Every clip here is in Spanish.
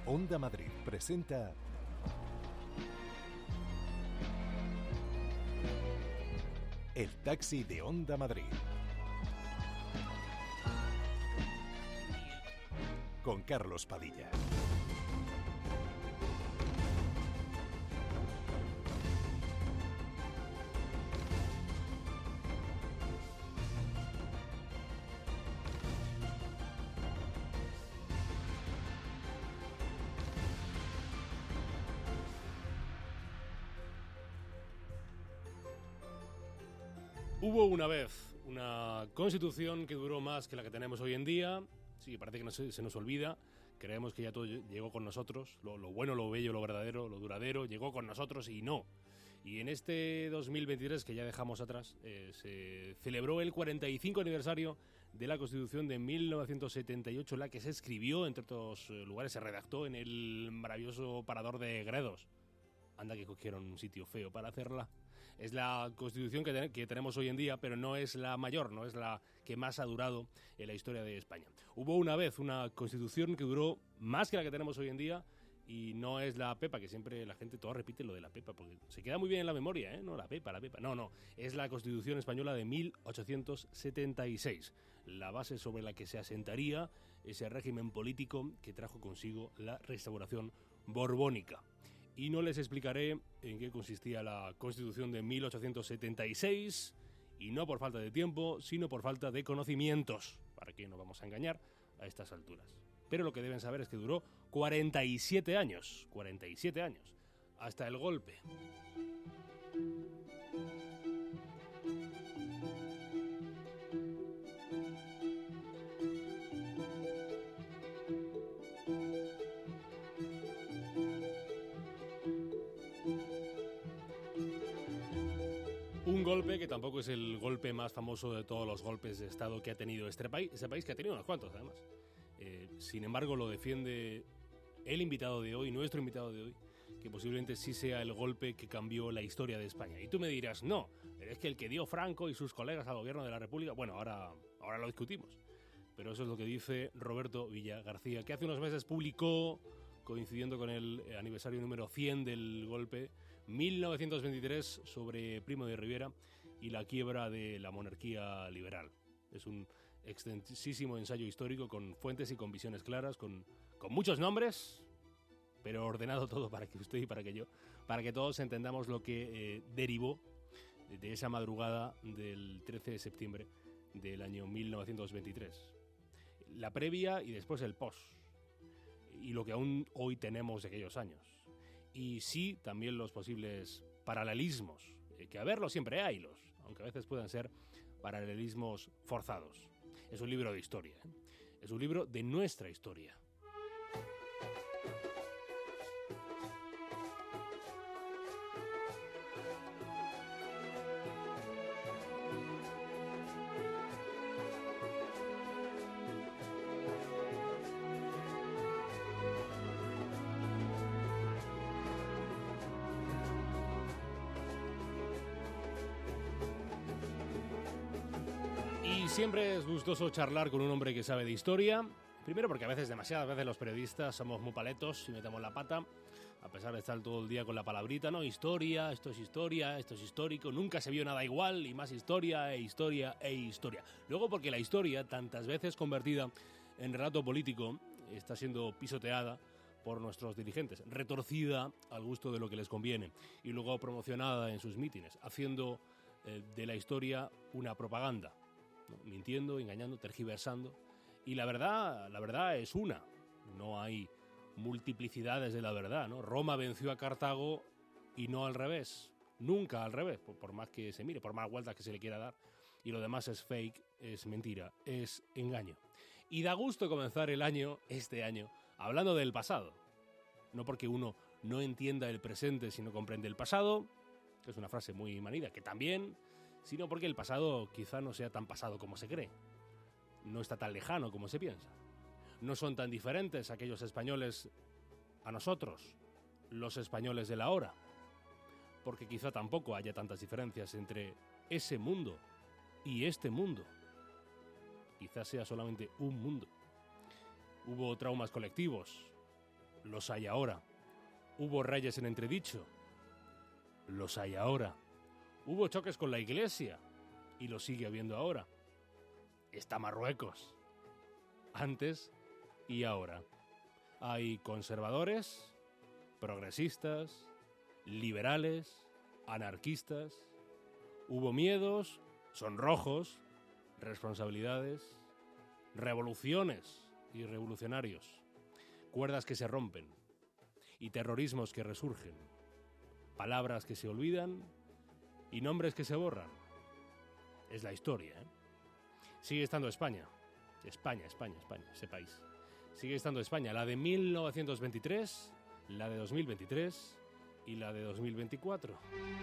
Onda Madrid presenta El Taxi de Onda Madrid. Con Carlos Padilla. Hubo una vez una constitución que duró más que la que tenemos hoy en día. Sí, parece que se nos olvida. Creemos que ya todo llegó con nosotros. Lo bueno, lo bello, lo verdadero, lo duradero, llegó con nosotros y no. Y en este 2023, que ya dejamos atrás, se celebró el 45 aniversario de la Constitución de 1978, la que se escribió, entre otros lugares, se redactó en el maravilloso Parador de Gredos. Anda que cogieron un sitio feo para hacerla. Es la Constitución que tenemos hoy en día, pero no es la mayor, no es la que más ha durado en la historia de España. Hubo una vez una Constitución que duró más que la que tenemos hoy en día y no es la Pepa, que siempre la gente toda repite lo de la Pepa, porque se queda muy bien en la memoria, ¿eh? No, la Pepa. No, es la Constitución española de 1876, la base sobre la que se asentaría ese régimen político que trajo consigo la restauración borbónica. Y no les explicaré en qué consistía la Constitución de 1876, y no por falta de tiempo, sino por falta de conocimientos. ¿Para qué nos vamos a engañar a estas alturas? Pero lo que deben saber es que duró 47 años, hasta el golpe. Un golpe que tampoco es el golpe más famoso de todos los golpes de Estado que ha tenido este país que ha tenido unos cuantos además. Sin embargo, lo defiende el invitado de hoy, nuestro invitado de hoy, que posiblemente sí sea el golpe que cambió la historia de España. Y tú me dirás, no, es que el que dio Franco y sus colegas al gobierno de la República, bueno, ahora lo discutimos. Pero eso es lo que dice Roberto Villa García, que hace unos meses publicó, coincidiendo con el aniversario número 100 del golpe, 1923, sobre Primo de Rivera y la quiebra de la monarquía liberal. Es un extensísimo ensayo histórico con fuentes y con visiones claras, con muchos nombres, pero ordenado todo para que usted y para que yo, para que todos entendamos lo que derivó de esa madrugada del 13 de septiembre del año 1923. La previa y después el post. Y lo que aún hoy tenemos de aquellos años. Y sí, también los posibles paralelismos, que a verlos siempre hay, aunque a veces puedan ser paralelismos forzados. Es un libro de historia, ¿eh? Es un libro de nuestra historia. Siempre es gustoso charlar con un hombre que sabe de historia. Primero porque demasiadas veces los periodistas somos muy paletos y metemos la pata, a pesar de estar todo el día con la palabrita, ¿no? Historia, esto es histórico, nunca se vio nada igual, y más historia e historia e historia. Luego porque la historia, tantas veces convertida en relato político, está siendo pisoteada por nuestros dirigentes, retorcida al gusto de lo que les conviene, y luego promocionada en sus mítines, haciendo de la historia una propaganda. Mintiendo, engañando, tergiversando. Y la verdad es una. No hay multiplicidades de la verdad, ¿no? Roma venció a Cartago y no al revés. Nunca al revés, por más que se mire, por más vueltas que se le quiera dar. Y lo demás es fake, es mentira, es engaño. Y da gusto comenzar el año, este año, hablando del pasado. No porque uno no entienda el presente si no comprende el pasado, que es una frase muy manida, que también, sino porque el pasado quizá no sea tan pasado como se cree. No está tan lejano como se piensa. No son tan diferentes aquellos españoles a nosotros, los españoles de la hora. Porque quizá tampoco haya tantas diferencias entre ese mundo y este mundo. Quizá sea solamente un mundo. Hubo traumas colectivos, Los hay ahora. Hubo reyes en entredicho. Los hay ahora. Hubo choques con la Iglesia. Y lo sigue habiendo ahora. Está Marruecos. Antes y ahora. Hay conservadores, progresistas, liberales, anarquistas. Hubo miedos, sonrojos, responsabilidades, revoluciones y revolucionarios, cuerdas que se rompen y terrorismos que resurgen, palabras que se olvidan y nombres que se borran. Es la historia, ¿eh? Sigue estando España, España, ese país. Sigue estando España, la de 1923, la de 2023 y la de 2024.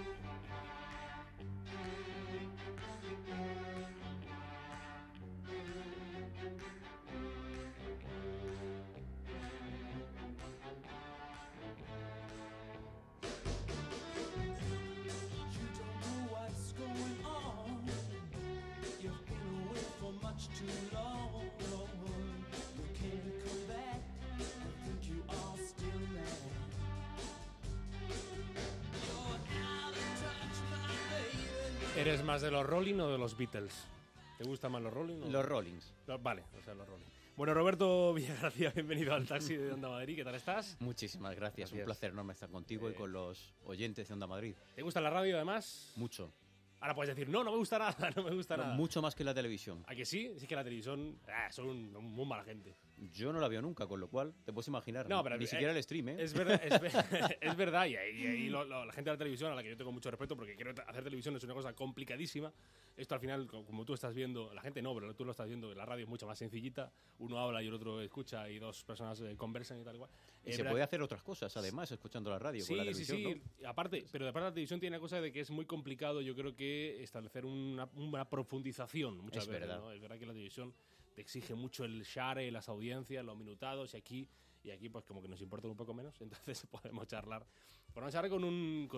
¿Eres más de los Rolling o de los Beatles? ¿Te gustan más los Rolling? Los Rollings. Vale, o sea, los Rolling. Bueno, Roberto Villagracia, bienvenido al Taxi de Onda Madrid. ¿Qué tal estás? Muchísimas gracias. Un placer enorme estar contigo y con los oyentes de Onda Madrid. ¿Te gusta la radio, además? Mucho. Ahora puedes decir, no me gusta nada, no me gusta nada. Mucho más que la televisión. ¿A que sí? Sí que la televisión son muy mala gente. Yo no la veo nunca, con lo cual te puedes imaginar. No, pero ni siquiera el stream, ¿eh? Es verdad, es verdad. Y ahí la gente de la televisión, a la que yo tengo mucho respeto, porque quiero hacer televisión es una cosa complicadísima. Esto al final, como tú estás viendo, la gente no, pero tú lo estás viendo, la radio es mucho más sencillita. Uno habla y el otro escucha y dos personas conversan y tal igual. Y se puede hacer otras cosas, además, escuchando la radio, con la televisión, sí. ¿no? Aparte, pero de parte de la televisión tiene la cosa de que es muy complicado, yo creo que establecer una profundización muchas veces. Verdad. ¿no? Es verdad que la televisión te exige mucho el share, las audiencias, los minutados, y aquí pues como que nos importa un poco menos, entonces podemos charlar. Podemos charlar con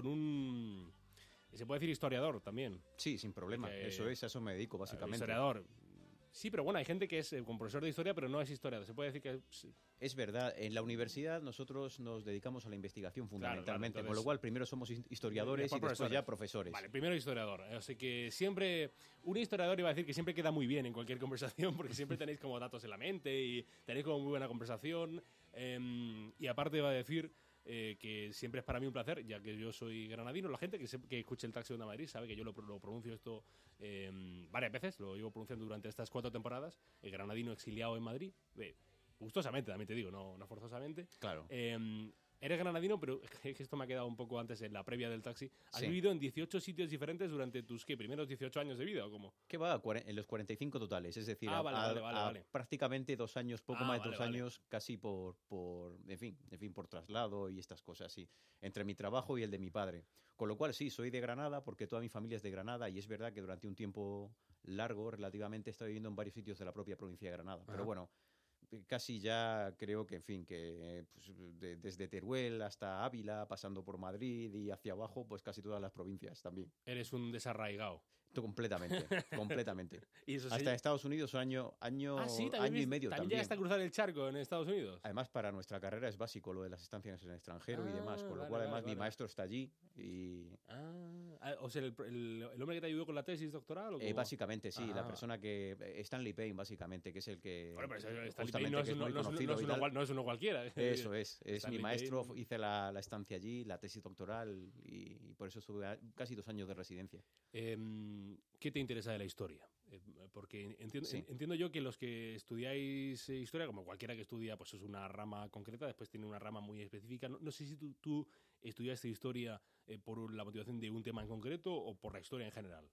un se puede decir historiador también. Sí, sin problema. Eso es, a eso me dedico, básicamente. Historiador. Sí, pero bueno, hay gente que es como profesor de historia, pero no es historiador. Se puede decir que es verdad. En la universidad nosotros nos dedicamos a la investigación fundamentalmente, claro, entonces, con lo cual primero somos historiadores y después ya profesores. Vale, primero historiador. Así que siempre, un historiador iba a decir que siempre queda muy bien en cualquier conversación, porque siempre tenéis como datos en la mente y tenéis como muy buena conversación. Y aparte iba a decir que siempre es para mí un placer, ya que yo soy granadino. La gente que escuche el Taxi de Onda Madrid sabe que yo lo pronuncio esto varias veces, lo llevo pronunciando durante estas 4 temporadas. El granadino exiliado en Madrid, gustosamente también te digo, no forzosamente. Claro. Eres granadino, pero es que esto me ha quedado un poco antes en la previa del taxi. ¿Has Sí. vivido en 18 sitios diferentes durante tus primeros 18 años de vida o cómo? ¿Qué va? En los 45 totales, es decir, vale. prácticamente 2 años, poco más de 2 vale. años, casi por por traslado y estas cosas, sí, entre mi trabajo y el de mi padre. Con lo cual, sí, soy de Granada porque toda mi familia es de Granada y es verdad que durante un tiempo largo, relativamente, he estado viviendo en varios sitios de la propia provincia de Granada. Ajá. Pero bueno, casi ya creo que, pues, desde Teruel hasta Ávila, pasando por Madrid y hacia abajo, pues casi todas las provincias también. Eres un desarraigado. Completamente. Y eso Hasta Estados Unidos, año y medio ¿También llegaste a cruzar el charco en Estados Unidos? Además, para nuestra carrera es básico lo de las estancias en el extranjero y demás, con lo cual además mi maestro está allí y... O sea, el hombre que te ayudó con la tesis doctoral. ¿O básicamente, sí, la persona que... Stanley Payne, básicamente, que es el que... Bueno, pero Stanley Payne no es uno cualquiera. Eso es mi maestro, Payne. hice la estancia allí, la tesis doctoral y por eso estuve casi 2 años de residencia. ¿Qué te interesa de la historia? Porque Sí. entiendo yo que los que estudiáis historia, como cualquiera que estudia, pues es una rama concreta, después tiene una rama muy específica. No sé si tú estudiaste historia por la motivación de un tema en concreto o por la historia en general.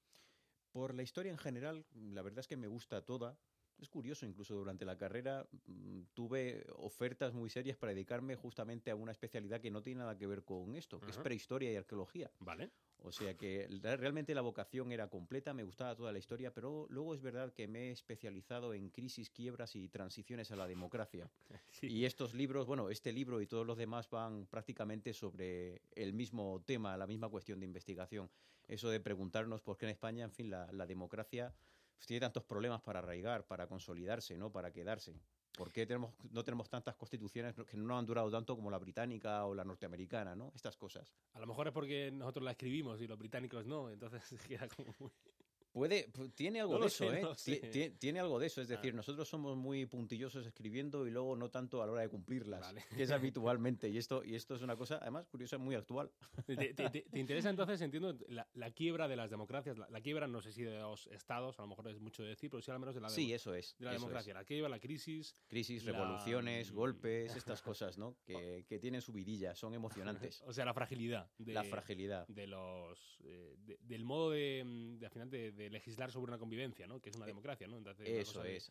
Por la historia en general, la verdad es que me gusta toda. Es curioso, incluso durante la carrera tuve ofertas muy serias para dedicarme justamente a una especialidad que no tiene nada que ver con esto, que es prehistoria y arqueología. Vale. O sea que realmente la vocación era completa, me gustaba toda la historia, pero luego es verdad que me he especializado en crisis, quiebras y transiciones a la democracia. Sí. Y estos libros, bueno, este libro y todos los demás van prácticamente sobre el mismo tema, la misma cuestión de investigación. Eso de preguntarnos por qué en España, en fin, la democracia pues tiene tantos problemas para arraigar, para consolidarse, ¿no? Para quedarse. ¿Por qué no tenemos tantas constituciones que no han durado tanto como la británica o la norteamericana, ¿no? Estas cosas. A lo mejor es porque nosotros la escribimos y los británicos no, entonces queda como muy... Tiene algo No de lo eso, sé, ¿eh? no lo sé. Tiene algo de eso, es decir, nosotros somos muy puntillosos escribiendo y luego no tanto a la hora de cumplirlas, Vale. que es habitualmente, y esto es una cosa, además, curiosa, muy actual. ¿Te interesa entonces, entiendo, la quiebra de las democracias? La quiebra, no sé si de los estados, a lo mejor es mucho decir, pero sí al menos de la, Sí, eso es. de la eso democracia. es. La quiebra, la crisis... Crisis, revoluciones, golpes, estas cosas, ¿no? Que tienen su vidilla, son emocionantes. O sea, la fragilidad. La fragilidad. De los, del modo al final, de legislar sobre una convivencia, ¿no? Que es una democracia, ¿no? Entonces, una Eso cosa es.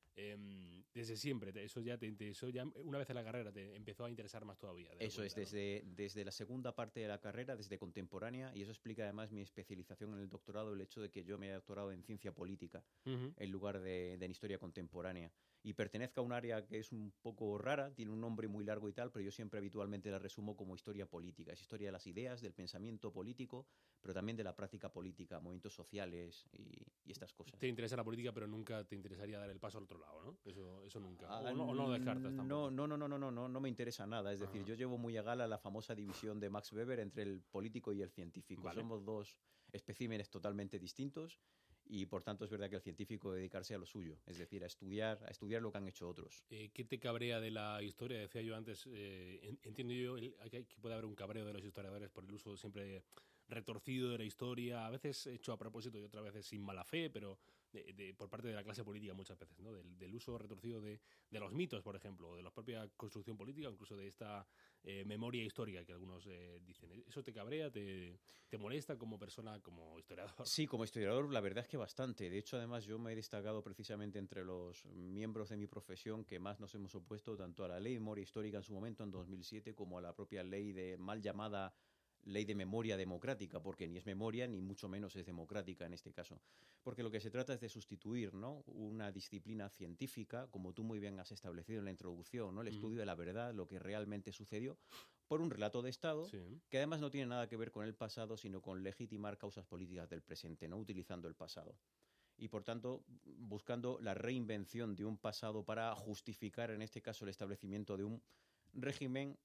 desde siempre, eso ya una vez en la carrera te empezó a interesar más todavía. Eso es, ¿no? desde la segunda parte de la carrera, desde contemporánea, y eso explica además mi especialización en el doctorado, el hecho de que yo me haya doctorado en ciencia política Uh-huh. en lugar de en historia contemporánea. Y pertenezco a un área que es un poco rara, tiene un nombre muy largo y tal, pero yo siempre habitualmente la resumo como historia política. Es historia de las ideas, del pensamiento político, pero también de la práctica política, movimientos sociales y estas cosas. Te interesa la política, pero nunca te interesaría dar el paso al otro lado, ¿no? Eso nunca. O no lo descartas tampoco. No me interesa nada. Es decir, Ajá. yo llevo muy a gala la famosa división de Max Weber entre el político y el científico. Vale. Somos dos especímenes totalmente distintos y por tanto es verdad que el científico debe dedicarse a lo suyo, es decir, a estudiar lo que han hecho otros. ¿Qué te cabrea de la historia? Decía yo antes, entiendo yo que puede haber un cabreo de los historiadores por el uso siempre retorcido de la historia, a veces hecho a propósito y otras veces sin mala fe, pero por parte de la clase política muchas veces, ¿no? Del uso retorcido de los mitos, por ejemplo, o de la propia construcción política, incluso de esta memoria histórica que algunos dicen. ¿Eso te cabrea, te molesta como persona, como historiador? Sí, como historiador la verdad es que bastante. De hecho, además yo me he destacado precisamente entre los miembros de mi profesión que más nos hemos opuesto tanto a la ley de memoria histórica en su momento, en 2007, como a la propia ley de mal llamada ley de memoria democrática, porque ni es memoria ni mucho menos es democrática en este caso. Porque lo que se trata es de sustituir, ¿no?, una disciplina científica, como tú muy bien has establecido en la introducción, ¿no?, el estudio de la verdad, lo que realmente sucedió, por un relato de Estado, Sí. que además no tiene nada que ver con el pasado, sino con legitimar causas políticas del presente, no utilizando el pasado. Y por tanto, buscando la reinvención de un pasado para justificar, en este caso, el establecimiento de un régimen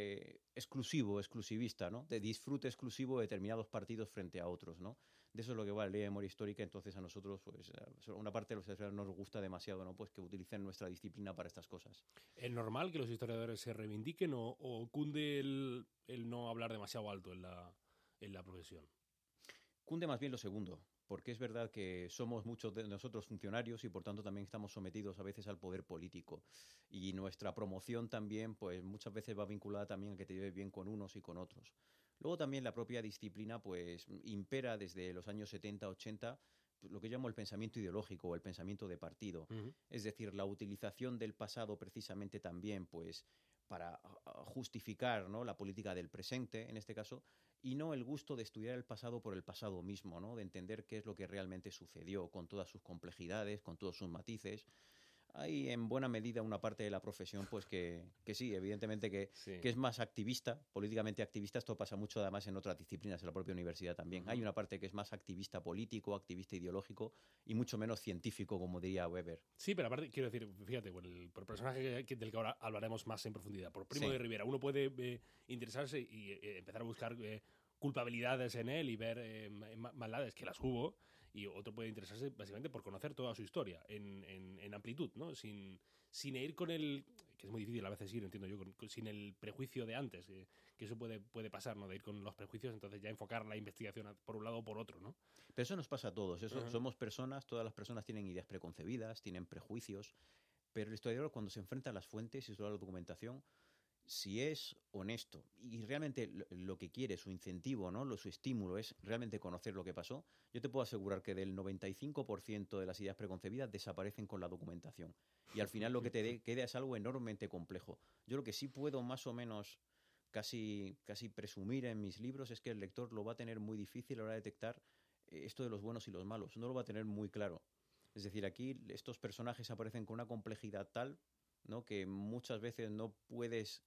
exclusivista, ¿no?, de disfrute exclusivo de determinados partidos frente a otros, ¿no? De eso es lo que va la ley de memoria histórica. Entonces a nosotros, pues, una parte de los historiadores nos gusta demasiado, ¿no?, pues que utilicen nuestra disciplina para estas cosas. ¿Es normal que los historiadores se reivindiquen o cunde el no hablar demasiado alto en la profesión? Cunde más bien lo segundo, porque es verdad que somos muchos de nosotros funcionarios y por tanto también estamos sometidos a veces al poder político. Y nuestra promoción también, pues muchas veces va vinculada también a que te lleves bien con unos y con otros. Luego también la propia disciplina, pues impera desde los años 70, 80, lo que llamo el pensamiento ideológico o el pensamiento de partido. Uh-huh. Es decir, la utilización del pasado precisamente también, pues, para justificar, ¿no?, la política del presente, en este caso, y no el gusto de estudiar el pasado por el pasado mismo, ¿no?, de entender qué es lo que realmente sucedió, con todas sus complejidades, con todos sus matices. Hay en buena medida una parte de la profesión pues que sí, evidentemente que es más activista, políticamente activista. Esto pasa mucho además en otras disciplinas, en la propia universidad también. Hay una parte que es más activista político, activista ideológico y mucho menos científico, como diría Weber. Sí, pero aparte, quiero decir, fíjate, por el personaje del que ahora hablaremos más en profundidad, por Primo Sí. de Rivera, uno puede interesarse y empezar a buscar culpabilidades en él y ver maldades, que las hubo, y otro puede interesarse básicamente por conocer toda su historia en amplitud, ¿no? Sin ir con el... que es muy difícil a veces ir, entiendo yo, sin el prejuicio de antes, que eso puede pasar, ¿no? De ir con los prejuicios, entonces ya enfocar la investigación por un lado o por otro, ¿no? Pero eso nos pasa a todos. Eso, Uh-huh. Somos personas, todas las personas tienen ideas preconcebidas, tienen prejuicios, pero el historiador, cuando se enfrenta a las fuentes y a la documentación, si es honesto y realmente lo que quiere, su incentivo, ¿no?, su estímulo es realmente conocer lo que pasó, yo te puedo asegurar que del 95% de las ideas preconcebidas desaparecen con la documentación. Y al final lo que te queda es algo enormemente complejo. Yo lo que sí puedo más o menos casi presumir en mis libros es que el lector lo va a tener muy difícil a la hora de detectar esto de los buenos y los malos. No lo va a tener muy claro. Es decir, aquí estos personajes aparecen con una complejidad tal, ¿no?, que muchas veces no puedes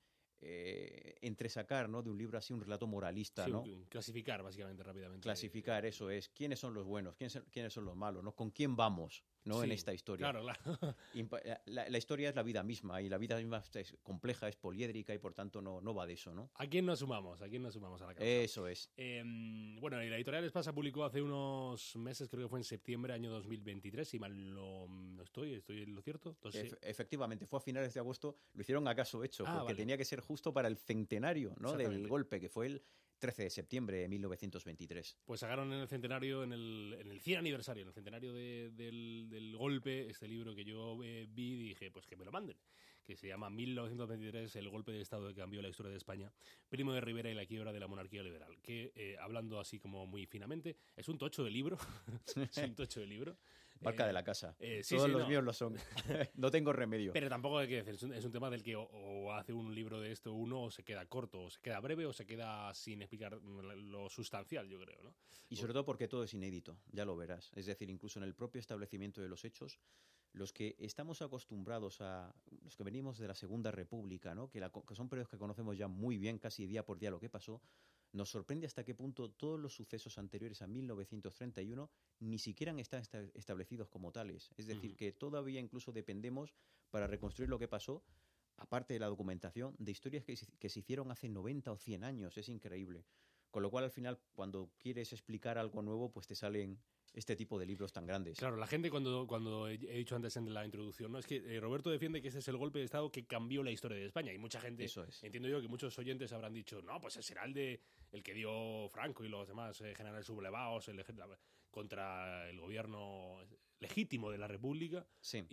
entresacar, ¿no?, de un libro así un relato moralista, Sí, ¿no? Clasificar básicamente rápidamente. Clasificar, eso es. ¿Quiénes son los buenos? ¿Quiénes son los malos? ¿No? ¿Con quién vamos? no Sí, en esta historia. Claro, claro. La historia es la vida misma, y la vida misma es compleja, es poliédrica, y por tanto no va de eso, ¿no? ¿A quién nos sumamos? ¿A quién nos sumamos a la causa? Eso es. Bueno, la editorial Espasa publicó hace unos meses, creo que fue en septiembre, año 2023, si mal no estoy en lo cierto. Entonces, Efectivamente, fue a finales de agosto, lo hicieron a caso hecho, porque vale. tenía que ser justo para el centenario, ¿no?, del Exactamente. golpe, que fue el 13 de septiembre de 1923. Pues sacaron en el centenario, en el 100 aniversario, en el centenario del golpe, este libro que yo vi y dije, pues que me lo manden, que se llama 1923, el golpe de Estado que cambió la historia de España, Primo de Rivera y la quiebra de la monarquía liberal, que hablando así como muy finamente, es un tocho de libro, es un tocho de libro. Marca de la casa. Sí, Todos sí, los no. míos lo son. No tengo remedio. Pero tampoco hay que decir, es un tema del que o hace un libro de esto uno, o se queda corto, o se queda breve, o se queda sin explicar lo sustancial, yo creo, ¿no? Y sobre todo porque todo es inédito, ya lo verás. Es decir, incluso en el propio establecimiento de los hechos, los que estamos acostumbrados los que venimos de la Segunda República, ¿no?, que son periodos que conocemos ya muy bien, casi día por día lo que pasó, nos sorprende hasta qué punto todos los sucesos anteriores a 1931 ni siquiera están establecidos como tales. Es decir, que todavía incluso dependemos, para reconstruir lo que pasó, aparte de la documentación, de historias que se hicieron hace 90 o 100 años. Es increíble. Con lo cual, al final, cuando quieres explicar algo nuevo, pues te salen este tipo de libros tan grandes. Claro, la gente cuando he dicho antes en la introducción, ¿no?, es que Roberto defiende que este es el golpe de Estado que cambió la historia de España, y mucha gente, Eso es. entiendo yo que muchos oyentes habrán dicho, no, pues será el que dio Franco y los demás generales sublevados contra el gobierno legítimo de la República. Sí.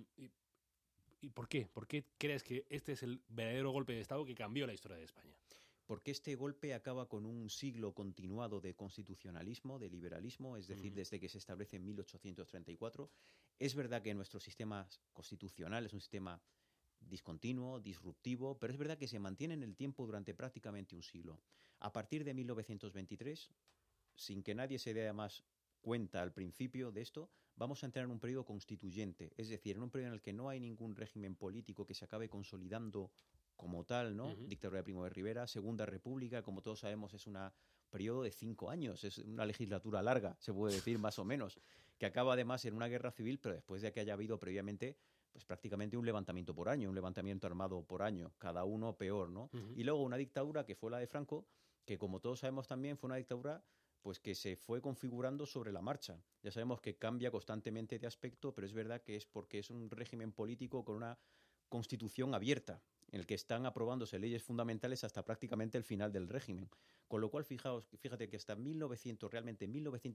¿Y por qué? ¿Por qué crees que este es el verdadero golpe de Estado que cambió la historia de España? Porque este golpe acaba con un siglo continuado de constitucionalismo, de liberalismo, es decir, desde que se establece en 1834. Es verdad que nuestro sistema constitucional es un sistema discontinuo, disruptivo, pero es verdad que se mantiene en el tiempo durante prácticamente un siglo. A partir de 1923, sin que nadie se dé más cuenta al principio de esto, vamos a entrar en un periodo constituyente, es decir, en un periodo en el que no hay ningún régimen político que se acabe consolidando como tal, ¿no? Dictadura de Primo de Rivera, Segunda República, como todos sabemos, es un periodo de 5 años, es una legislatura larga, se puede decir más o menos, que acaba además en una guerra civil, pero después de que haya habido previamente pues prácticamente un levantamiento por año, un levantamiento armado por año, cada uno peor, ¿no? Y luego una dictadura que fue la de Franco, que como todos sabemos también fue una dictadura pues que se fue configurando sobre la marcha. Ya sabemos que cambia constantemente de aspecto, pero es verdad que es porque es un régimen político con una constitución abierta, en el que están aprobándose leyes fundamentales hasta prácticamente el final del régimen. Con lo cual, fíjate que hasta realmente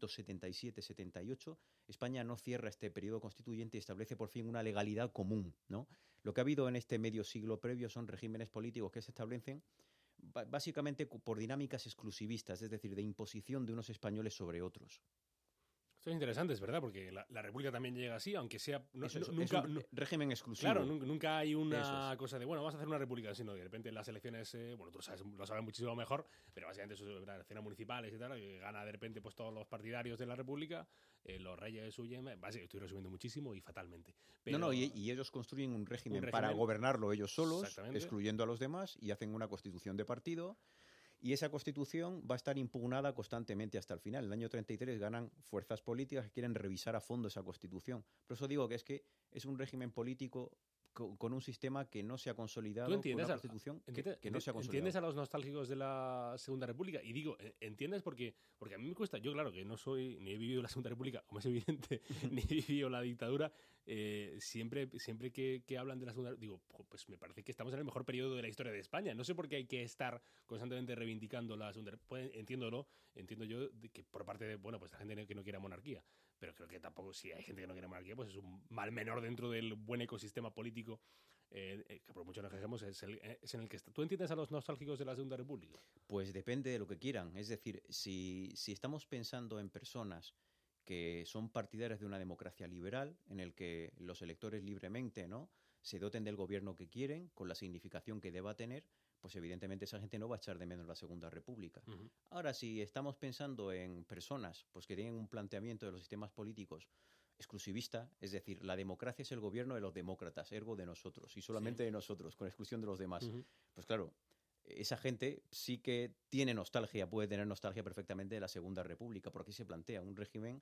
1977-78, España no cierra este periodo constituyente y establece por fin una legalidad común, ¿no? Lo que ha habido en este medio siglo previo son regímenes políticos que se establecen básicamente por dinámicas exclusivistas, es decir, de imposición de unos españoles sobre otros. Esto es interesante, es verdad, porque la República también llega así, aunque sea... Es nunca, un régimen exclusivo. Claro, nunca hay una cosa de, bueno, vamos a hacer una república, sino que de repente en las elecciones, bueno, tú lo sabes muchísimo mejor, pero básicamente eso es las elecciones municipales y tal, que gana de repente pues todos los partidarios de la República, los reyes huyen, básicamente estoy resumiendo muchísimo y fatalmente. Pero, y ellos construyen un régimen para gobernarlo ellos solos, excluyendo a los demás, y hacen una constitución de partido. Y esa constitución va a estar impugnada constantemente hasta el final. En el año 33 ganan fuerzas políticas que quieren revisar a fondo esa constitución. Por eso digo que es un régimen político con un sistema que no se ha consolidado, con una constitución que no se ha consolidado. ¿Entiendes a los nostálgicos de la Segunda República? Y digo, ¿entiendes? Porque a mí me cuesta, yo claro que no soy, ni he vivido la Segunda República, como es evidente, ni he vivido la dictadura, siempre que hablan de la Segunda República, digo, pues me parece que estamos en el mejor periodo de la historia de España. No sé por qué hay que estar constantemente reivindicando la Segunda República. Entiendo yo que por parte de, bueno, pues la gente que no quiera monarquía, pero creo que tampoco, si hay gente que no quiere monarquía, pues es un mal menor dentro del buen ecosistema político que por mucho nos quejemos es en el que está. ¿Tú entiendes a los nostálgicos de la Segunda República? Pues depende de lo que quieran. Es decir, si estamos pensando en personas que son partidarias de una democracia liberal, en el que los electores libremente, ¿no?, se doten del gobierno que quieren, con la significación que deba tener, pues evidentemente esa gente no va a echar de menos la Segunda República. Ahora, si estamos pensando en personas pues que tienen un planteamiento de los sistemas políticos exclusivista, es decir, la democracia es el gobierno de los demócratas, ergo de nosotros, y solamente de nosotros, con exclusión de los demás. Pues claro, esa gente sí que tiene nostalgia, puede tener nostalgia perfectamente de la Segunda República, porque aquí se plantea un régimen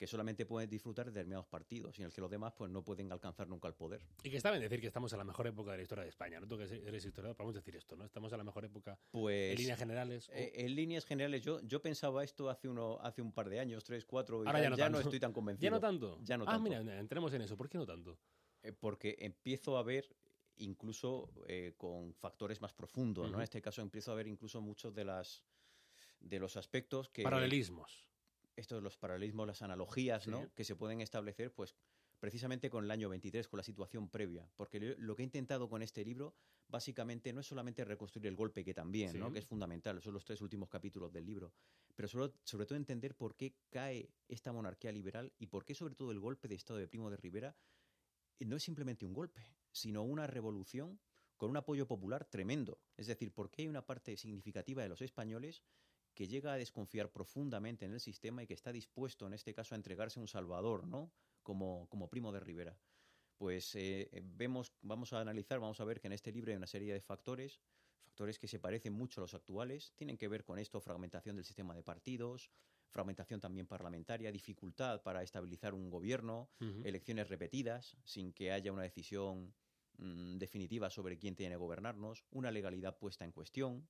que solamente pueden disfrutar de determinados partidos y en el que los demás pues no pueden alcanzar nunca el poder. Y que está bien decir que estamos en la mejor época de la historia de España, ¿no? Tú que eres historiador, podemos decir esto, ¿no? Estamos en la mejor época Pues, en líneas generales. En líneas generales, yo pensaba esto hace un par de años, 3, 4, y Ahora ya no tanto. estoy tan convencido. ¿Ya no tanto? Ya no Ah, tanto. mira, entremos en eso. ¿Por qué no tanto? Porque empiezo a ver incluso con factores más profundos, ¿no? En este caso empiezo a ver incluso muchos de los aspectos que... Paralelismos. Estos los paralelismos, las analogías, ¿no? Que se pueden establecer, pues, precisamente con el año 23, con la situación previa. Porque lo que he intentado con este libro, básicamente, no es solamente reconstruir el golpe, que también, ¿no? Que es fundamental, son los 3 últimos capítulos del libro, pero sobre todo entender por qué cae esta monarquía liberal y por qué, sobre todo, el golpe de Estado de Primo de Rivera no es simplemente un golpe, sino una revolución con un apoyo popular tremendo. Es decir, por qué hay una parte significativa de los españoles que llega a desconfiar profundamente en el sistema y que está dispuesto, en este caso, a entregarse a un salvador, ¿no? Como Primo de Rivera. Pues vamos a analizar, vamos a ver que en este libro hay una serie de factores que se parecen mucho a los actuales, tienen que ver con esto, fragmentación del sistema de partidos, fragmentación también parlamentaria, dificultad para estabilizar un gobierno, elecciones repetidas sin que haya una decisión definitiva sobre quién tiene que gobernarnos, una legalidad puesta en cuestión,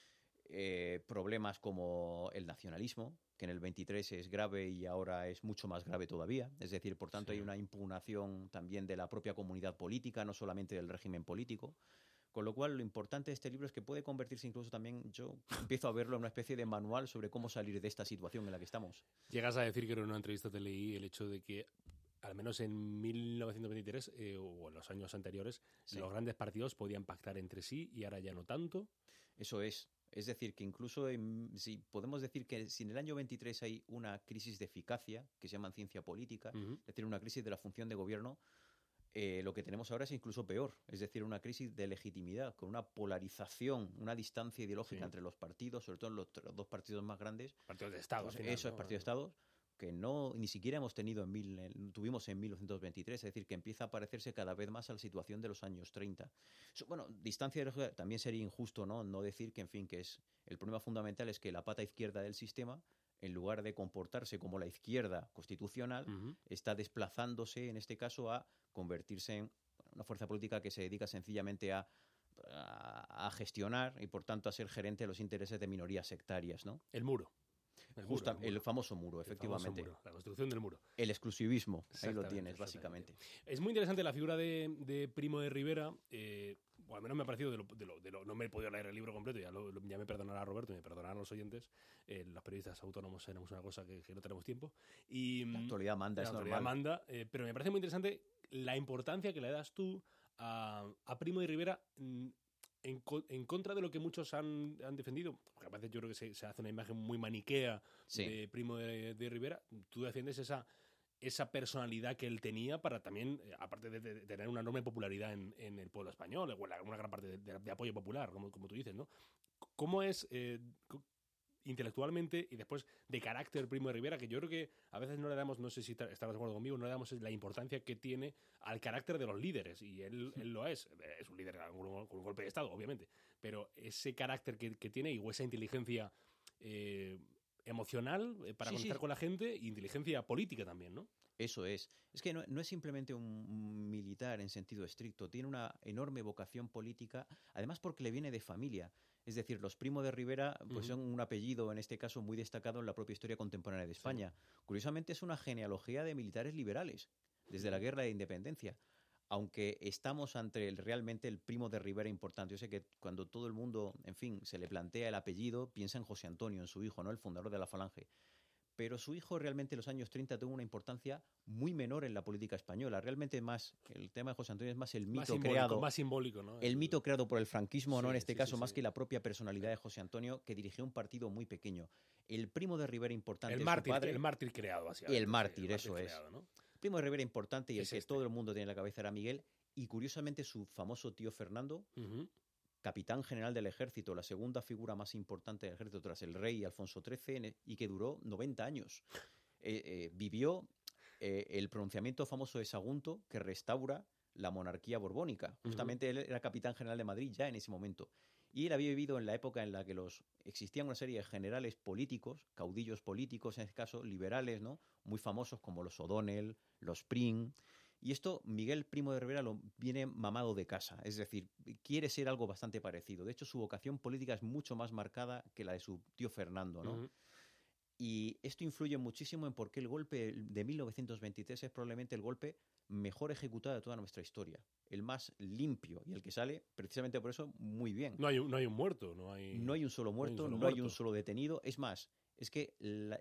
problemas como el nacionalismo, que en el 23 es grave y ahora es mucho más grave todavía. Es decir, por tanto, hay una impugnación también de la propia comunidad política, no solamente del régimen político. Con lo cual, lo importante de este libro es que puede convertirse incluso también, yo empiezo a verlo en una especie de manual sobre cómo salir de esta situación en la que estamos. Llegas a decir que en una entrevista te leí el hecho de que, al menos en 1923 o en los años anteriores, los grandes partidos podían pactar entre sí y ahora ya no tanto. Eso es. Es decir, que incluso si podemos decir que si en el año 23 hay una crisis de eficacia, que se llama ciencia política, es decir, una crisis de la función de gobierno, lo que tenemos ahora es incluso peor, es decir, una crisis de legitimidad, con una polarización, una distancia ideológica entre los partidos, sobre todo los 2 partidos más grandes. Partidos de Estado. Pues al final, eso, ¿no? es partidos de Estado, que ni siquiera hemos tenido tuvimos en 1923, es decir, que empieza a parecerse cada vez más a la situación de los años 30. Bueno, distancia ideológica también sería injusto, no decir que, en fin, que es el problema fundamental es que la pata izquierda del sistema, en lugar de comportarse como la izquierda constitucional, está desplazándose, en este caso, a convertirse en una fuerza política que se dedica sencillamente a gestionar y, por tanto, a ser gerente de los intereses de minorías sectarias, ¿no? El muro. El famoso muro, efectivamente. Famoso muro, la construcción del muro. El exclusivismo, ahí lo tienes, básicamente. Es muy interesante la figura de Primo de Rivera. Bueno, al menos me ha parecido no me he podido leer el libro completo, ya me perdonará Roberto y me perdonarán los oyentes. Los periodistas autónomos tenemos una cosa que no tenemos tiempo. Y la actualidad manda, es normal. La actualidad manda, pero me parece muy interesante la importancia que le das tú a Primo de Rivera en contra de lo que muchos han defendido, porque a veces yo creo que se hace una imagen muy maniquea de Primo de Rivera. Tú defiendes esa personalidad que él tenía para también, aparte de tener una enorme popularidad en el pueblo español, o una gran parte de apoyo popular, como tú dices, ¿no? ¿Cómo es intelectualmente y después de carácter Primo de Rivera, que yo creo que a veces no le damos, no sé si estarás de acuerdo conmigo, no le damos la importancia que tiene al carácter de los líderes, y él lo es un líder con un golpe de Estado, obviamente, pero ese carácter que tiene o esa inteligencia emocional para conectar con la gente, e inteligencia política también, ¿no? Eso es. Es que no es simplemente un militar en sentido estricto, tiene una enorme vocación política, además porque le viene de familia. Es decir, los Primo de Rivera pues son un apellido, en este caso, muy destacado en la propia historia contemporánea de España. Curiosamente, es una genealogía de militares liberales, desde la Guerra de Independencia. Aunque estamos ante realmente el Primo de Rivera importante. Yo sé que cuando todo el mundo, en fin, se le plantea el apellido, piensa en José Antonio, en su hijo, ¿no? El fundador de la Falange. Pero su hijo realmente en los años 30 tuvo una importancia muy menor en la política española. Realmente más, el tema de José Antonio es más el mito creado. Más simbólico, ¿no? El mito creado por el franquismo, ¿no? En este caso, más que la propia personalidad de José Antonio, que dirigió un partido muy pequeño. El Primo de Rivera importante es su padre. El mártir creado, básicamente. El mártir, eso es. Creado, ¿no? Primo de Rivera importante y el que todo el mundo tiene en la cabeza era Miguel. Y curiosamente su famoso tío Fernando, capitán general del ejército, la segunda figura más importante del ejército tras el rey Alfonso XIII, y que duró 90 años. Vivió el pronunciamiento famoso de Sagunto, que restaura la monarquía borbónica. Justamente él era capitán general de Madrid ya en ese momento. Y él había vivido en la época en la que existían una serie de generales políticos, caudillos políticos, en este caso liberales, ¿no? Muy famosos como los O'Donnell, los Prim. Y esto Miguel Primo de Rivera lo viene mamado de casa, es decir, quiere ser algo bastante parecido. De hecho, su vocación política es mucho más marcada que la de su tío Fernando, ¿no? Ujú. Y esto influye muchísimo en por qué el golpe de 1923 es probablemente el golpe mejor ejecutado de toda nuestra historia. El más limpio y el que sale, precisamente por eso, muy bien. No hay un muerto, no hay... No hay un solo muerto, no hay un solo detenido. Es más, es que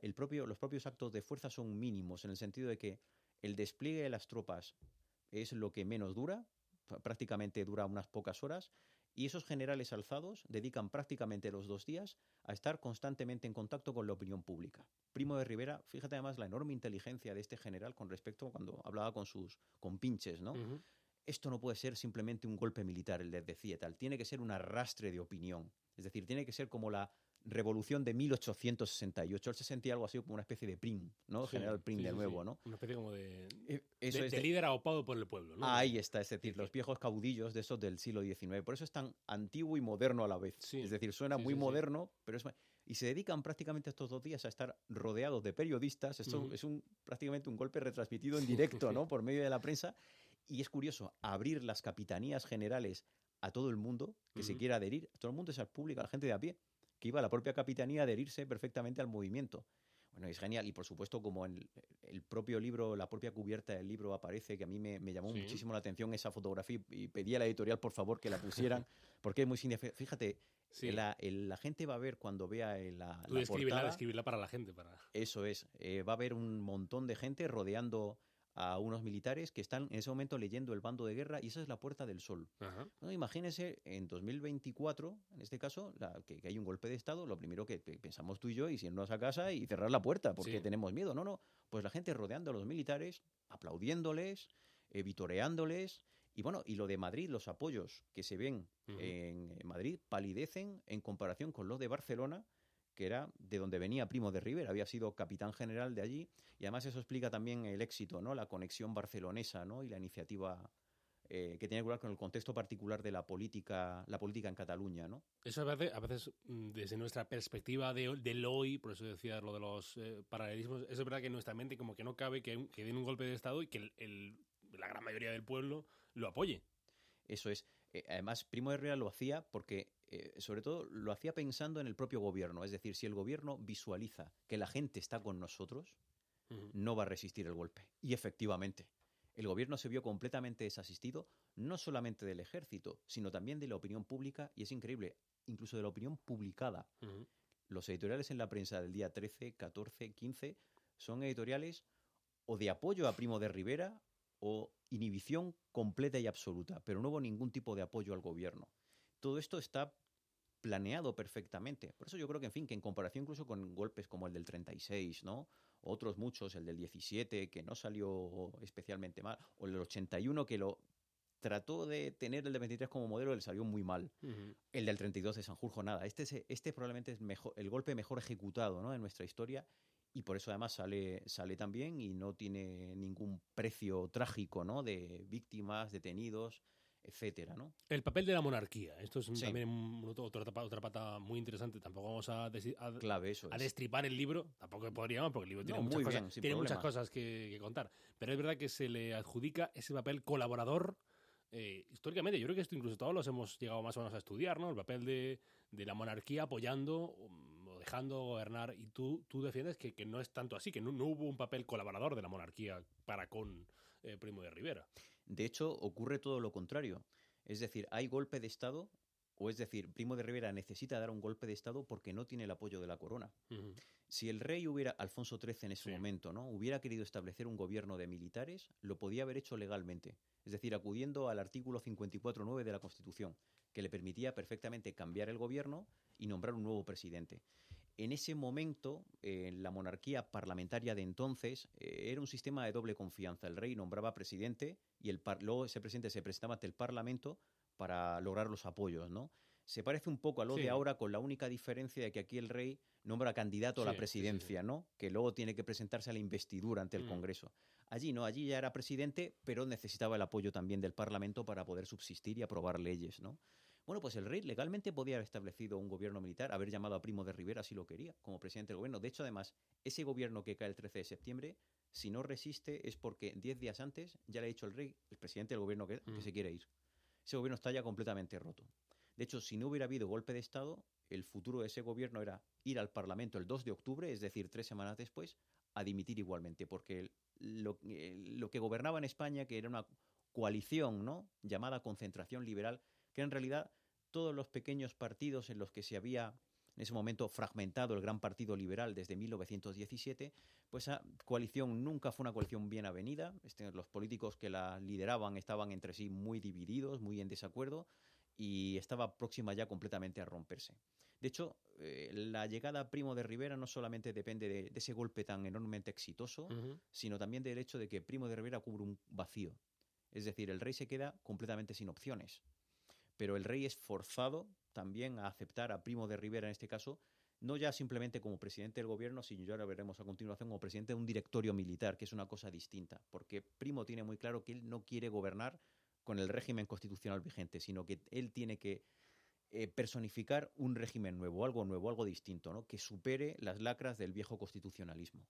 los propios actos de fuerza son mínimos, en el sentido de que el despliegue de las tropas es lo que menos dura, prácticamente dura unas pocas horas, y esos generales alzados dedican prácticamente los 2 días a estar constantemente en contacto con la opinión pública. Primo de Rivera, fíjate además la enorme inteligencia de este general con respecto a cuando hablaba con sus compinches, ¿no? Ujú. Esto no puede ser simplemente un golpe militar, el de decía tal, tiene que ser un arrastre de opinión. Es decir, tiene que ser como la revolución de 1868. Él se sentía algo así como una especie de Prim, ¿no? Sí, General Prim sí, de sí, nuevo, sí. ¿no? Una especie como de, Eso es de líder aupado por el pueblo, ¿no? Ahí está, es decir, Sí, los viejos caudillos de esos del siglo XIX. Por eso es tan antiguo y moderno a la vez. Sí, Es decir, suena sí, muy sí, sí. moderno, pero es... Y se dedican prácticamente estos 2 días a estar rodeados de periodistas. Esto Ujú. es prácticamente un golpe retransmitido en directo, ¿no? Por medio de la prensa. Y es curioso, abrir las capitanías generales a todo el mundo que se Ujú. quiera adherir. A todo el mundo, esa pública, a la gente de a pie, que iba a la propia capitanía a adherirse perfectamente al movimiento. Bueno, es genial. Y por supuesto, como en el propio libro, la propia cubierta del libro aparece, que a mí me llamó Sí. muchísimo la atención esa fotografía y pedí a la editorial, por favor, que la pusieran, porque es muy significativa. Fíjate, Sí. la gente va a ver cuando vea Tú la describirla, portada. describirla para la gente. Para... Eso es. Va a haber un montón de gente rodeando a unos militares que están en ese momento leyendo El bando de guerra, y esa es la Puerta del Sol. Ajá. Bueno, imagínense en 2024, en este caso, que hay un golpe de Estado, lo primero que pensamos tú y yo, y irnos a casa y cerrar la puerta, porque Sí. tenemos miedo. No, no, pues la gente rodeando a los militares, aplaudiéndoles, vitoreándoles, y bueno, y lo de Madrid, los apoyos que se ven Ujú. en Madrid palidecen en comparación con los de Barcelona, que era de donde venía Primo de Rivera, había sido capitán general de allí, y además eso explica también el éxito, ¿no? La conexión barcelonesa, ¿no? Y la iniciativa que tiene que ver con el contexto particular de la política en Cataluña, ¿no? Eso a veces desde nuestra perspectiva del hoy, por eso decía lo de los paralelismos, es verdad que en nuestra mente como que no cabe que den un golpe de Estado y que la gran mayoría del pueblo lo apoye. Eso es. Además, Primo de Rivera lo hacía porque, sobre todo, lo hacía pensando en el propio gobierno. Es decir, si el gobierno visualiza que la gente está con nosotros, Ujú. no va a resistir el golpe. Y efectivamente, el gobierno se vio completamente desasistido, no solamente del ejército, sino también de la opinión pública, y es increíble, incluso de la opinión publicada. Ujú. Los editoriales en la prensa del día 13, 14, 15 son editoriales o de apoyo a Primo de Rivera o inhibición completa y absoluta, pero no hubo ningún tipo de apoyo al gobierno. Todo esto está planeado perfectamente. Por eso yo creo que, en fin, que en comparación incluso con golpes como el del 36, ¿no? Otros muchos, el del 17, que no salió especialmente mal, o el del 81, que lo trató de tener el de 23 como modelo, le salió muy mal. Ujú. El del 32 de Sanjurjo, nada. Este probablemente es el golpe mejor ejecutado, ¿no? En nuestra historia, y por eso además sale tan bien y no tiene ningún precio trágico, ¿no? De víctimas, detenidos, etcétera, ¿no? El papel de la monarquía. Esto es Sí. también otra pata muy interesante. Tampoco vamos Clave, eso a es. destripar el libro. Tampoco podríamos, porque el libro tiene, No, muchas muy cosas, bien, sin tiene muchas problema. cosas que contar. Pero es verdad que se le adjudica ese papel colaborador. Históricamente, yo creo que esto incluso todos los hemos llegado más o menos a estudiar, ¿no? El papel de la monarquía apoyando o dejando gobernar. Y tú defiendes que no es tanto así, que no hubo un papel colaborador de la monarquía para con Primo de Rivera. De hecho, ocurre todo lo contrario. Es decir, hay golpe de Estado, o es decir, Primo de Rivera necesita dar un golpe de Estado porque no tiene el apoyo de la corona. Ujú. Si el rey Alfonso XIII en ese Sí. momento, ¿no? Hubiera querido establecer un gobierno de militares, lo podía haber hecho legalmente. Es decir, acudiendo al artículo 54.9 de la Constitución, que le permitía perfectamente cambiar el gobierno y nombrar un nuevo presidente. En ese momento, la monarquía parlamentaria de entonces era un sistema de doble confianza. El rey nombraba presidente y luego ese presidente se presentaba ante el Parlamento para lograr los apoyos, ¿no? Se parece un poco a lo Sí. de ahora, con la única diferencia de que aquí el rey nombra candidato a la Sí, presidencia, sí. ¿no? Que luego tiene que presentarse a la investidura ante el Congreso. Allí no, allí ya era presidente, pero necesitaba el apoyo también del Parlamento para poder subsistir y aprobar leyes, ¿no? Bueno, pues el rey legalmente podía haber establecido un gobierno militar, haber llamado a Primo de Rivera si lo quería, como presidente del gobierno. De hecho, además, ese gobierno que cae el 13 de septiembre, si no resiste es porque 10 días antes ya le ha dicho el rey, el presidente del gobierno, que se quiere ir. Ese gobierno está ya completamente roto. De hecho, si no hubiera habido golpe de Estado, el futuro de ese gobierno era ir al Parlamento el 2 de octubre, es decir, 3 semanas después, a dimitir igualmente, porque lo que gobernaba en España, que era una coalición, ¿no?, llamada Concentración Liberal, que en realidad todos los pequeños partidos en los que se había en ese momento fragmentado el gran partido liberal desde 1917, pues esa coalición nunca fue una coalición bien avenida. Los políticos que la lideraban estaban entre sí muy divididos, muy en desacuerdo, y estaba próxima ya completamente a romperse. De hecho, la llegada a Primo de Rivera no solamente depende de ese golpe tan enormemente exitoso, sino también del hecho de que Primo de Rivera cubre un vacío. Es decir, el rey se queda completamente sin opciones. Pero el rey es forzado también a aceptar a Primo de Rivera, en este caso, no ya simplemente como presidente del gobierno, sino ya lo veremos a continuación como presidente de un directorio militar, que es una cosa distinta, porque Primo tiene muy claro que él no quiere gobernar con el régimen constitucional vigente, sino que él tiene que personificar un régimen nuevo, algo distinto, ¿no?, que supere las lacras del viejo constitucionalismo.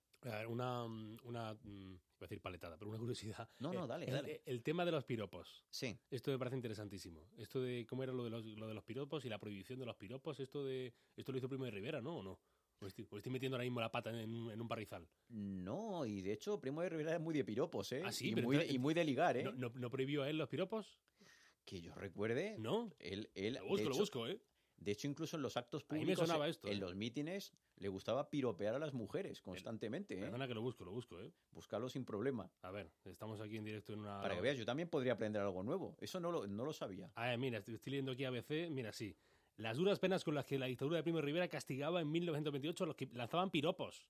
Iba a decir paletada, pero una curiosidad. No, dale. El tema de los piropos. Sí. Esto me parece interesantísimo. Esto de cómo era lo de los piropos y la prohibición de los piropos, esto lo hizo Primo de Rivera, ¿no? ¿O no? ¿O estoy metiendo ahora mismo la pata en un parrizal? No, y de hecho Primo de Rivera es muy de piropos, ¿eh? Ah, sí, y muy de ligar, ¿eh? ¿No prohibió a él los piropos? Que yo recuerde, ¿No? Él Lo busco, ¿eh? De hecho, incluso en los actos A mí me públicos, sonaba esto, en los mítines, le gustaba piropear a las mujeres constantemente, ¿eh? Perdona que lo busco, ¿eh? Búscalo sin problema. A ver, estamos aquí en directo en una... Para que veas, yo también podría aprender algo nuevo. Eso no lo sabía. Mira, estoy leyendo aquí ABC, mira, sí. Las duras penas con las que la dictadura de Primo de Rivera castigaba en 1928 a los que lanzaban piropos.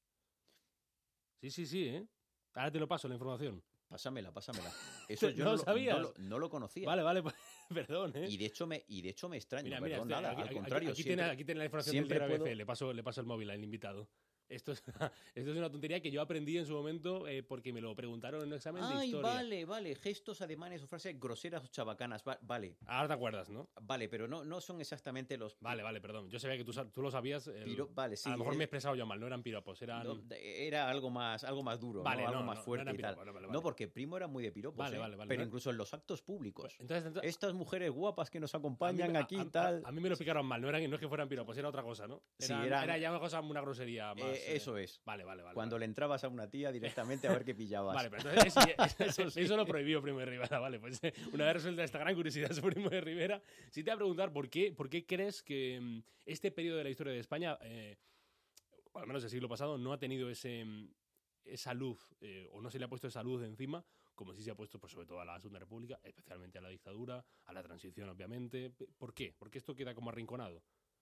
Sí, ¿eh? Ahora te lo paso, la información. Pásamela. Eso yo ¿No lo sabías? No lo conocía. Vale, pues, perdón, ¿eh? Y de hecho me extraña. Mira, nada, al contrario. Aquí tiene la información del siempre ABC, le paso el móvil al invitado. Esto es una tontería que yo aprendí en su momento porque me lo preguntaron en un examen de historia. Vale. Gestos, ademanes o frases groseras o chabacanas. Vale. Ahora te acuerdas, ¿no? Vale, pero no son exactamente los... Vale, perdón. Yo sabía que tú lo sabías. Vale, sí. A lo mejor me he expresado yo mal, no eran piropos, eran... No, era algo más duro, vale, ¿no? Algo más fuerte y tal. Vale. No, porque Primo era muy de piropos, vale. Pero incluso en los actos públicos. Entonces, estas mujeres guapas que nos acompañan aquí y tal... A mí me lo explicaron mal, no es que fueran piropos, era otra cosa, ¿no? Era ya una grosería más... eso es. Vale. Cuando le entrabas a una tía directamente a ver qué pillabas. Vale, pero entonces eso lo prohibió Primo de Rivera, vale. Pues una vez resuelta esta gran curiosidad sobre Primo de Rivera, sí te voy a preguntar por qué crees que este periodo de la historia de España, o al menos el siglo pasado, no ha tenido esa luz, o no se le ha puesto esa luz encima, como sí se ha puesto, pues, sobre todo a la Segunda República, especialmente a la dictadura, a la transición, obviamente. ¿Por qué? ¿Por qué esto queda como arrinconado?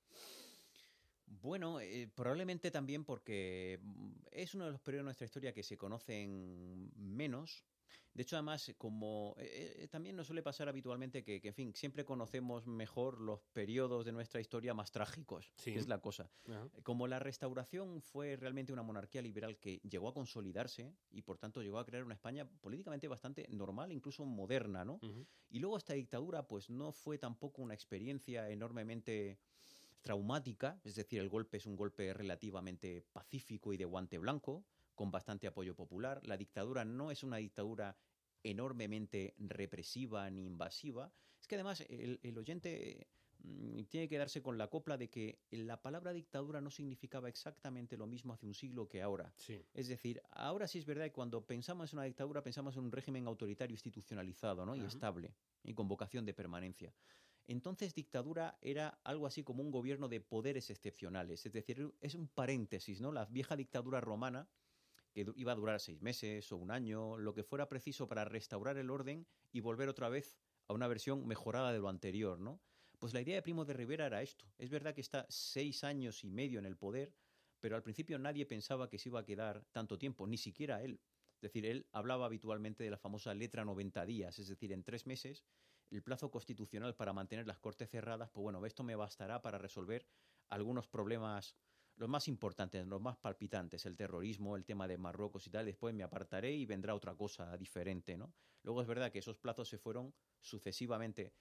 Bueno, probablemente también porque es uno de los periodos de nuestra historia que se conocen menos. De hecho, además, como también nos suele pasar habitualmente que, en fin, siempre conocemos mejor los periodos de nuestra historia más trágicos, sí, que es la cosa. Uh-huh. Como la Restauración fue realmente una monarquía liberal que llegó a consolidarse y, por tanto, llegó a crear una España políticamente bastante normal, incluso moderna, ¿no? Uh-huh. Y luego esta dictadura, pues, no fue tampoco una experiencia enormemente traumática, es decir, el golpe es un golpe relativamente pacífico y de guante blanco, con bastante apoyo popular. La dictadura no es una dictadura enormemente represiva ni invasiva. Es que además el oyente tiene que darse con la copla de que la palabra dictadura no significaba exactamente lo mismo hace un siglo que ahora. Sí. Es decir, ahora sí es verdad que cuando pensamos en una dictadura pensamos en un régimen autoritario institucionalizado, ¿no? Uh-huh. Y estable, y con vocación de permanencia. Entonces, dictadura era algo así como un gobierno de poderes excepcionales. Es decir, es un paréntesis, ¿no? La vieja dictadura romana, que iba a durar 6 meses o un año, lo que fuera preciso para restaurar el orden y volver otra vez a una versión mejorada de lo anterior, ¿no? Pues la idea de Primo de Rivera era esto. Es verdad que está 6 años y medio en el poder, pero al principio nadie pensaba que se iba a quedar tanto tiempo, ni siquiera él. Es decir, él hablaba habitualmente de la famosa letra 90 días, es decir, en 3 meses... el plazo constitucional para mantener las Cortes cerradas, pues bueno, esto me bastará para resolver algunos problemas, los más importantes, los más palpitantes, el terrorismo, el tema de Marruecos y tal, después me apartaré y vendrá otra cosa diferente, ¿no? Luego es verdad que esos plazos se fueron sucesivamente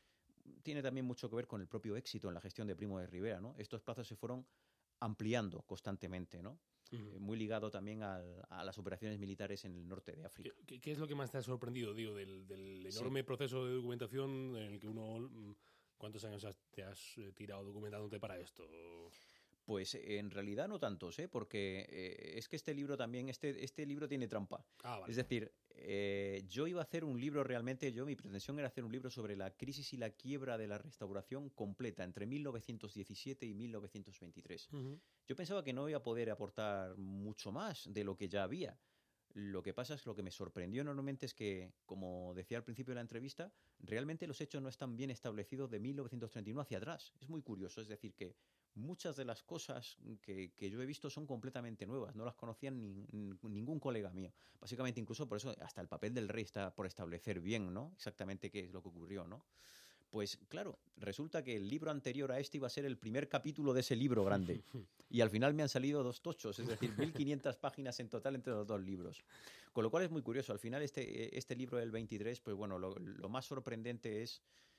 tiene también mucho que ver con el propio éxito en la gestión de Primo de Rivera, ¿no? Estos plazos se fueron ampliando constantemente, ¿no? Muy ligado también a las operaciones militares en el norte de África. ¿Qué es lo que más te ha sorprendido, digo, del enorme proceso de documentación en el que uno... ¿Cuántos años te has tirado documentándote para esto? Pues en realidad no tantos, porque es que este libro también, este libro tiene trampa. Vale. Es decir, yo iba a hacer un libro realmente, mi pretensión era hacer un libro sobre la crisis y la quiebra de la restauración completa entre 1917 y 1923. Yo pensaba que no iba a poder aportar mucho más de lo que ya había. Lo que pasa es que lo que me sorprendió enormemente es que, como decía al principio de la entrevista, realmente los hechos no están bien establecidos de 1931 hacia atrás. Es muy curioso, es decir, que muchas de las cosas que yo he visto son completamente nuevas, no las conocía ningún colega mío. Básicamente, incluso por eso, hasta el papel del rey está por establecer bien, ¿no? Exactamente qué es lo que ocurrió, ¿no? Pues claro, resulta que el libro anterior a este iba a ser el primer capítulo de ese libro grande. Y al final me han salido 2 tochos, es decir, 1500 páginas en total entre los 2 libros. Con lo cual es muy curioso. Al final este libro del 23, pues bueno, lo más sorprendente es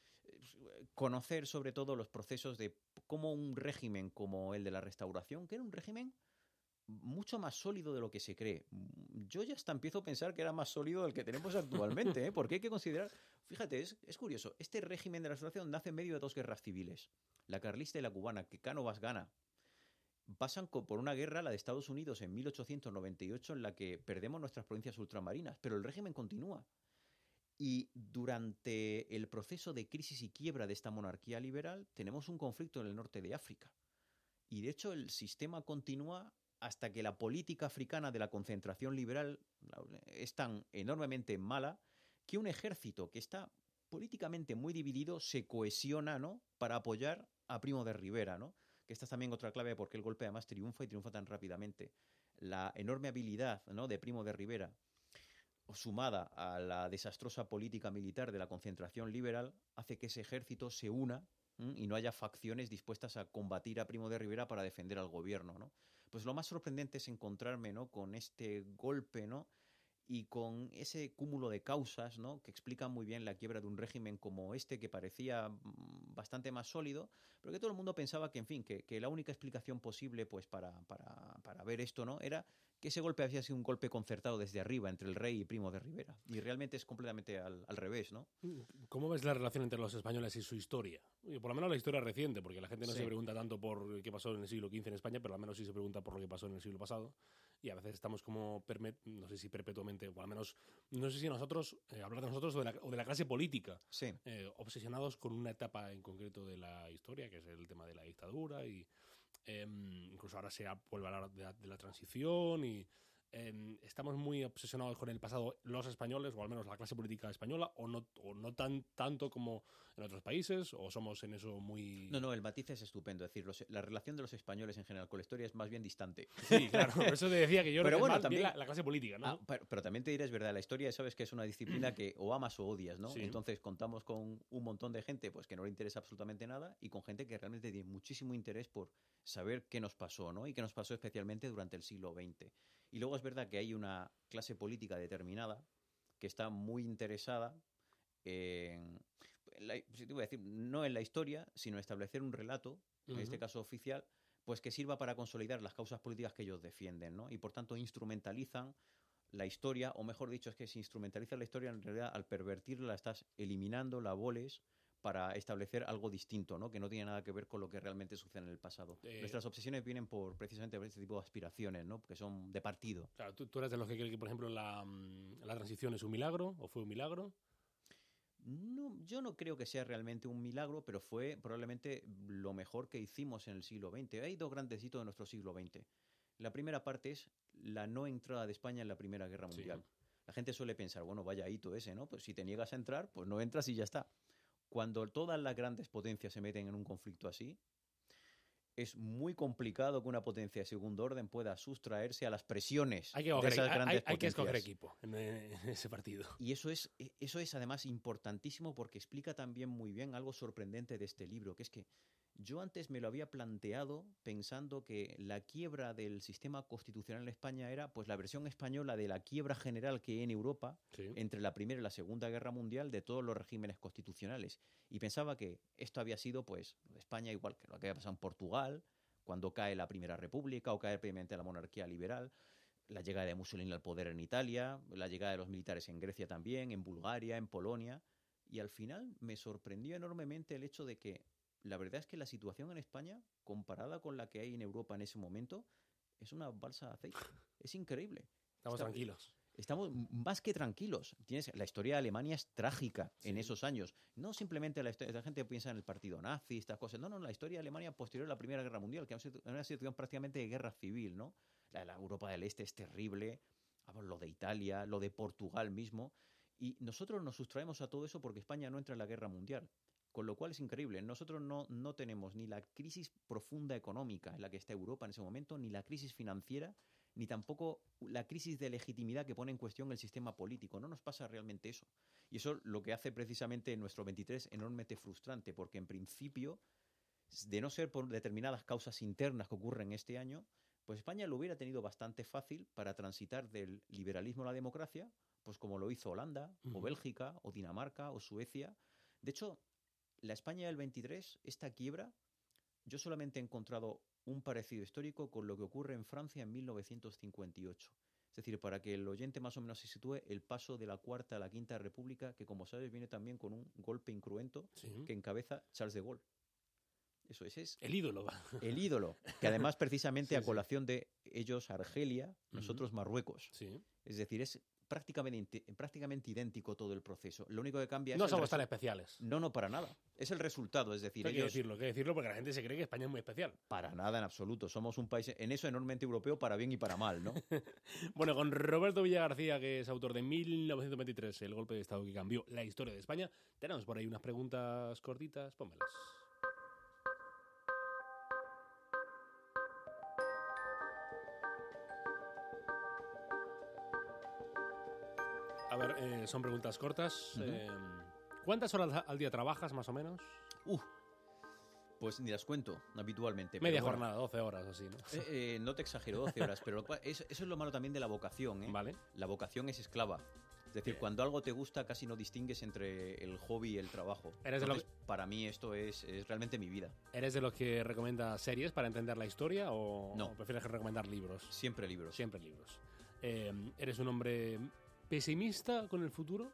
conocer sobre todo los procesos de cómo un régimen como el de la Restauración, que era un régimen mucho más sólido de lo que se cree. Yo ya hasta empiezo a pensar que era más sólido del que tenemos actualmente, porque hay que considerar, fíjate, es curioso, este régimen de la Restauración nace en medio de 2 guerras civiles, la carlista y la cubana, que Cánovas gana. Pasan por una guerra, la de Estados Unidos, en 1898, en la que perdemos nuestras provincias ultramarinas, pero el régimen continúa. Y durante el proceso de crisis y quiebra de esta monarquía liberal, tenemos un conflicto en el norte de África. Y de hecho el sistema continúa hasta que la política africana de la concentración liberal es tan enormemente mala que un ejército que está políticamente muy dividido se cohesiona, ¿no?, para apoyar a Primo de Rivera, ¿no? Que esta es también otra clave de por qué el golpe además triunfa y triunfa tan rápidamente. La enorme habilidad, ¿no?, de Primo de Rivera, sumada a la desastrosa política militar de la concentración liberal, hace que ese ejército se una y no haya facciones dispuestas a combatir a Primo de Rivera para defender al gobierno, ¿no? Pues lo más sorprendente es encontrarme, ¿no?, con este golpe, ¿no?, y con ese cúmulo de causas, ¿no?, que explican muy bien la quiebra de un régimen como este, que parecía bastante más sólido, pero que todo el mundo pensaba que, en fin, que la única explicación posible, pues, para ver esto, ¿no?, era que ese golpe había sido un golpe concertado desde arriba entre el rey y Primo de Rivera. Y realmente es completamente al revés, ¿no? ¿Cómo ves la relación entre los españoles y su historia? Y por lo menos la historia reciente, porque la gente no Sí. se pregunta tanto por qué pasó en el siglo XV en España, pero al menos sí se pregunta por lo que pasó en el siglo pasado. Y a veces estamos como, no sé si perpetuamente, o al menos, no sé si nosotros, hablar de nosotros o de la clase política, Sí. obsesionados con una etapa en concreto de la historia, que es el tema de la dictadura, y incluso ahora se vuelve a hablar de la transición, y estamos muy obsesionados con el pasado los españoles, o al menos la clase política española, o no tanto como en otros países, o somos en eso muy... No, el matiz es estupendo. Es decir, la relación de los españoles en general con la historia es más bien distante. Sí, claro, por eso te decía que yo Pero creo que bueno, es más también bien la clase política, ¿no? Pero también te diré, es verdad, la historia, sabes que es una disciplina que o amas o odias, ¿no? Sí. Entonces contamos con un montón de gente pues que no le interesa absolutamente nada, y con gente que realmente tiene muchísimo interés por saber qué nos pasó, ¿no? Y qué nos pasó especialmente durante el siglo XX. Y luego es verdad que hay una clase política determinada que está muy interesada te voy a decir, no en la historia, sino establecer un relato, en este caso oficial, pues que sirva para consolidar las causas políticas que ellos defienden, ¿no? Y por tanto instrumentalizan la historia, o mejor dicho, es que si instrumentalizas la historia, en realidad al pervertirla la estás eliminando, la aboles, para establecer algo distinto, ¿no?, que no tiene nada que ver con lo que realmente sucede en el pasado. Nuestras obsesiones vienen precisamente por este tipo de aspiraciones, ¿no?, que son de partido. Claro, tú eres de los que creen que, por ejemplo, la transición es un milagro, o fue un milagro. No, yo no creo que sea realmente un milagro, pero fue probablemente lo mejor que hicimos en el siglo XX. Hay 2 grandes hitos de nuestro siglo XX. La primera parte es la no entrada de España en la Primera Guerra Mundial. Sí. La gente suele pensar, bueno, vaya hito ese, ¿no? Pues si te niegas a entrar, pues no entras y ya está. Cuando todas las grandes potencias se meten en un conflicto así, es muy complicado que una potencia de segundo orden pueda sustraerse a las presiones de esas grandes potencias. Hay que escoger equipo en ese partido. Y eso es además importantísimo, porque explica también muy bien algo sorprendente de este libro, que es que Yo antes me lo había planteado pensando que la quiebra del sistema constitucional en España era pues la versión española de la quiebra general que hay en Europa Sí. entre la Primera y la Segunda Guerra Mundial de todos los regímenes constitucionales. Y pensaba que esto había sido pues España igual que lo que había pasado en Portugal, cuando cae la Primera República o cae previamente la monarquía liberal, la llegada de Mussolini al poder en Italia, la llegada de los militares en Grecia también, en Bulgaria, en Polonia. Y al final me sorprendió enormemente el hecho de que la verdad es que la situación en España, comparada con la que hay en Europa en ese momento, es una balsa de aceite. Es increíble. Estamos tranquilos. Estamos más que tranquilos. La historia de Alemania es trágica en Sí. esos años. No simplemente la gente piensa en el partido nazi, estas cosas. No, la historia de Alemania posterior a la Primera Guerra Mundial, que es una situación prácticamente de guerra civil, ¿no? La Europa del Este es terrible. Lo de Italia, lo de Portugal mismo. Y nosotros nos sustraemos a todo eso porque España no entra en la guerra mundial. Con lo cual es increíble. Nosotros no tenemos ni la crisis profunda económica en la que está Europa en ese momento, ni la crisis financiera, ni tampoco la crisis de legitimidad que pone en cuestión el sistema político. No nos pasa realmente eso. Y eso lo que hace precisamente nuestro 23 enormemente frustrante, porque en principio, de no ser por determinadas causas internas que ocurren este año, pues España lo hubiera tenido bastante fácil para transitar del liberalismo a la democracia, pues como lo hizo Holanda, o Bélgica, o Dinamarca, o Suecia. De hecho, la España del 23, esta quiebra, yo solamente he encontrado un parecido histórico con lo que ocurre en Francia en 1958. Es decir, para que el oyente más o menos se sitúe, el paso de la Cuarta a la Quinta República, que como sabes viene también con un golpe incruento que encabeza Charles de Gaulle. Eso es el ídolo. El ídolo, que además precisamente Sí, a colación de ellos Argelia, nosotros Marruecos. Sí. Es decir, es prácticamente idéntico todo el proceso. Lo único que cambia es... No somos tan especiales. No, para nada. Es el resultado, es decir, Hay que decirlo, porque la gente se cree que España es muy especial. Para nada, en absoluto. Somos un país en eso enormemente europeo para bien y para mal, ¿no? Bueno, con Roberto Villagarcía, que es autor de 1923, el golpe de Estado que cambió la historia de España, tenemos por ahí unas preguntas cortitas, pónmelas. A ver, son preguntas cortas. ¿Cuántas horas al día trabajas, más o menos? Pues ni las cuento habitualmente. Media pero bueno, jornada, 12 horas así, ¿no? No te exagero, 12 horas, pero eso es lo malo también de la vocación, ¿eh? Vale. La vocación es esclava. Es decir, cuando algo te gusta casi no distingues entre el hobby y el trabajo. Entonces, para mí esto es realmente mi vida. ¿Eres de los que recomienda series para entender la historia o No. prefieres recomendar libros? Siempre libros. Siempre libros. ¿Eres un hombre pesimista con el futuro?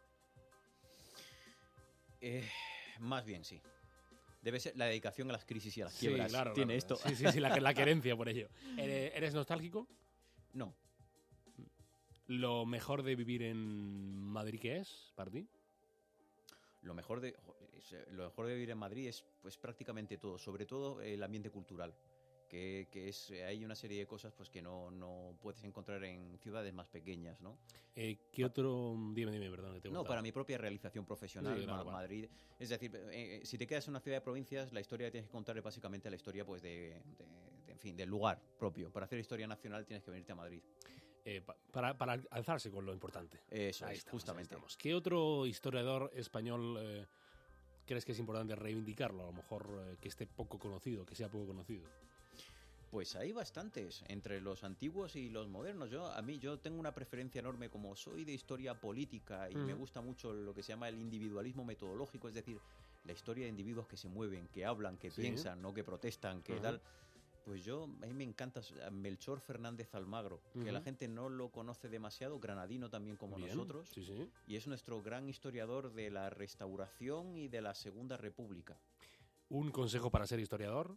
Más bien, sí. Debe ser la dedicación a las crisis y a las quiebras. Sí, claro. Tiene claro. esto. Sí, la querencia por ello. ¿Eres nostálgico? No. ¿Lo mejor de vivir en Madrid qué es para ti? Lo mejor de vivir en Madrid es pues prácticamente todo, sobre todo el ambiente cultural, que hay una serie de cosas pues que no puedes encontrar en ciudades más pequeñas, ¿no? ¿Qué otro? Dime, perdón. Que te he No, cortado. para mi propia realización profesional, Sí, claro, Madrid. Es decir, si te quedas en una ciudad de provincias, la historia que tienes que contar es básicamente la historia pues en fin, del lugar propio. Para hacer historia nacional tienes que venirte a Madrid. Para alzarse con lo importante. Eso Ahí es, estamos, justamente. ahí estamos. ¿Qué otro historiador español crees que es importante reivindicarlo? A lo mejor que esté poco conocido, que sea poco conocido. Pues hay bastantes, entre los antiguos y los modernos. Yo tengo una preferencia enorme, como soy de historia política y me gusta mucho lo que se llama el individualismo metodológico, es decir, la historia de individuos que se mueven, que hablan, que piensan, no que protestan, que tal. Pues a mí me encanta Melchor Fernández Almagro, que la gente no lo conoce demasiado, granadino también como nosotros, Sí. y es nuestro gran historiador de la Restauración y de la Segunda República. ¿Un consejo para ser historiador?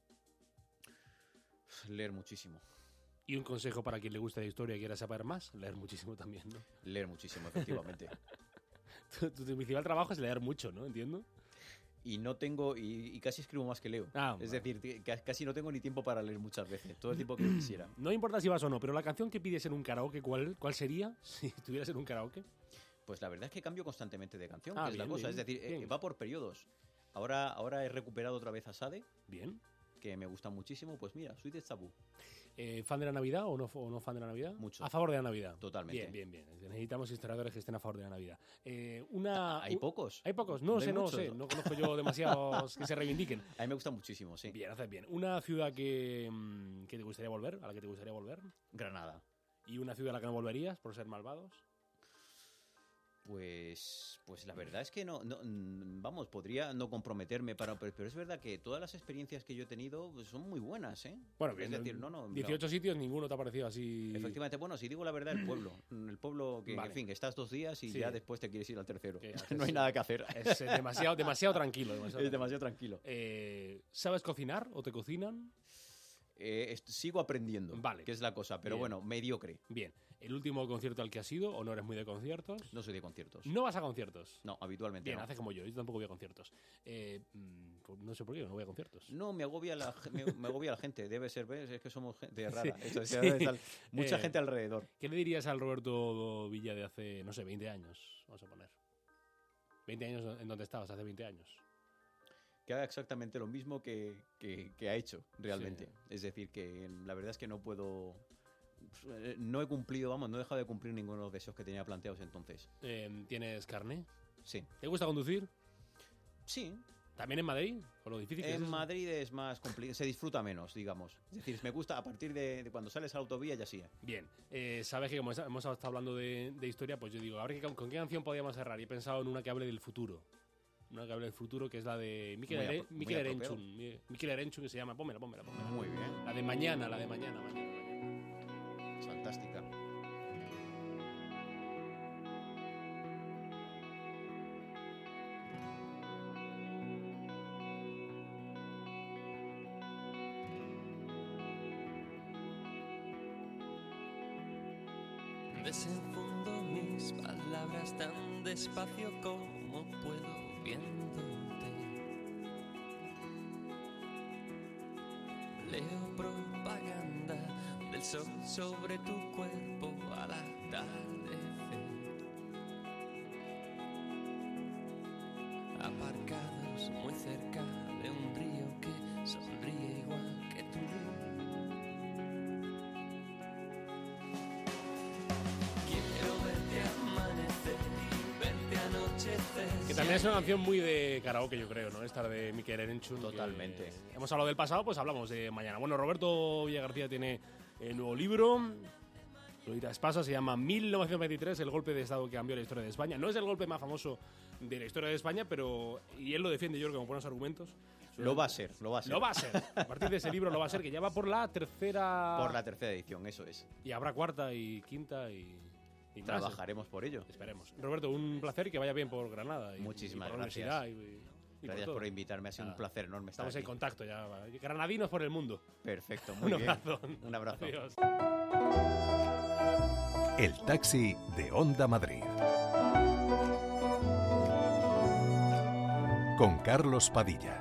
Leer muchísimo. ¿Y un consejo para quien le gusta la historia y quiera saber más? Leer muchísimo también, ¿no? Leer muchísimo, efectivamente. Tu principal trabajo es leer mucho, ¿no? Entiendo. Y no tengo, y casi escribo más que leo. Es decir, casi no tengo ni tiempo para leer muchas veces, todo el tiempo que quisiera. No importa si vas o no, pero la canción que pides en un karaoke, ¿cuál sería si estuvieras en un karaoke? Pues la verdad es que cambio constantemente de canción, que bien, es la cosa. Bien, es decir, va por periodos. Ahora he recuperado otra vez a Sade, Bien. que me gusta muchísimo. Pues mira, soy de Tabú. ¿Fan de la Navidad o no fan de la Navidad? Mucho. A favor de la Navidad. Totalmente. Bien. Necesitamos historiadores que estén a favor de la Navidad. ¿Hay pocos? Hay pocos, no sé. No conozco yo demasiados que se reivindiquen. A mí me gusta muchísimo, sí. Bien, haces bien. ¿Una ciudad que te gustaría volver? ¿A la que te gustaría volver? Granada. ¿Y una ciudad a la que no volverías por ser malvados? Pues la verdad es que no, vamos, podría no comprometerme pero es verdad que todas las experiencias que yo he tenido pues, son muy buenas, ¿eh? Bueno, es decir, 18 sitios, ninguno te ha parecido así. Efectivamente, bueno, si digo la verdad, el pueblo que, vale. En fin, que estás 2 días y ya después te quieres ir al tercero. Haces, no hay nada que hacer. Es demasiado tranquilo. Es demasiado tranquilo. ¿Sabes cocinar o te cocinan? Sigo aprendiendo, vale. Que es la cosa, pero Bien. bueno, mediocre. Bien. ¿El último concierto al que has ido o no eres muy de conciertos? No soy de conciertos. ¿No vas a conciertos? No, habitualmente Bien, no. haces como yo tampoco voy a conciertos. No sé por qué, no voy a conciertos. No, me agobia la gente, debe ser, ¿ves? Es que somos gente rara. Sí. Mucha gente alrededor. ¿Qué le dirías al Roberto Villa de hace, no sé, 20 años? Vamos a poner. 20 años en donde estabas, hace 20 años. Que haga exactamente lo mismo que ha hecho realmente. Sí. Es decir, que la verdad es que no puedo... No he cumplido, no he dejado de cumplir ninguno de los deseos que tenía planteados entonces. ¿Tienes carné? Sí. ¿Te gusta conducir? Sí. ¿También en Madrid? Con lo difícil que es En eso. Madrid es más complicado, se disfruta menos, digamos. Es decir, me gusta a partir de cuando sales a la autovía ya sí. Bien, sabes que como hemos estado hablando de historia, pues yo digo, a ver ¿con qué canción podíamos cerrar? Y he pensado en una que hable del futuro. Una que hable del futuro, que es la de Mikel Erenchun, que se llama, pónmela. Muy bien. La de mañana. Fantástica. Desenfundo mis palabras tan despacio como puedo viéndote. Leo propaganda del sol sobre tu cuerpo al atardecer. Aparcados muy cerca de un río que sonríe igual que tú. Que también es una canción muy de karaoke, yo creo, ¿no? Esta de Mikel Erenchun. Totalmente. Hemos hablado del pasado, pues hablamos de mañana. Bueno, Roberto Villa García tiene nuevo libro. Lolita Espasa, se llama 1923, el golpe de Estado que cambió la historia de España. No es el golpe más famoso de la historia de España, pero... Y él lo defiende, yo creo, con buenos argumentos. Lo va a ser. A partir de ese libro lo va a ser, que ya va por la tercera... Por la tercera edición, eso es. Y habrá cuarta y quinta y trabajaremos por ello. Esperemos. Roberto, un placer y que vaya bien por Granada. Muchísimas por la gracias. Universidad Gracias por invitarme, ha sido un placer enorme estar Estamos aquí. en contacto ya. Granadinos por el mundo. Perfecto, muy bien. Un abrazo. Adiós. El taxi de Onda Madrid. Con Carlos Padilla.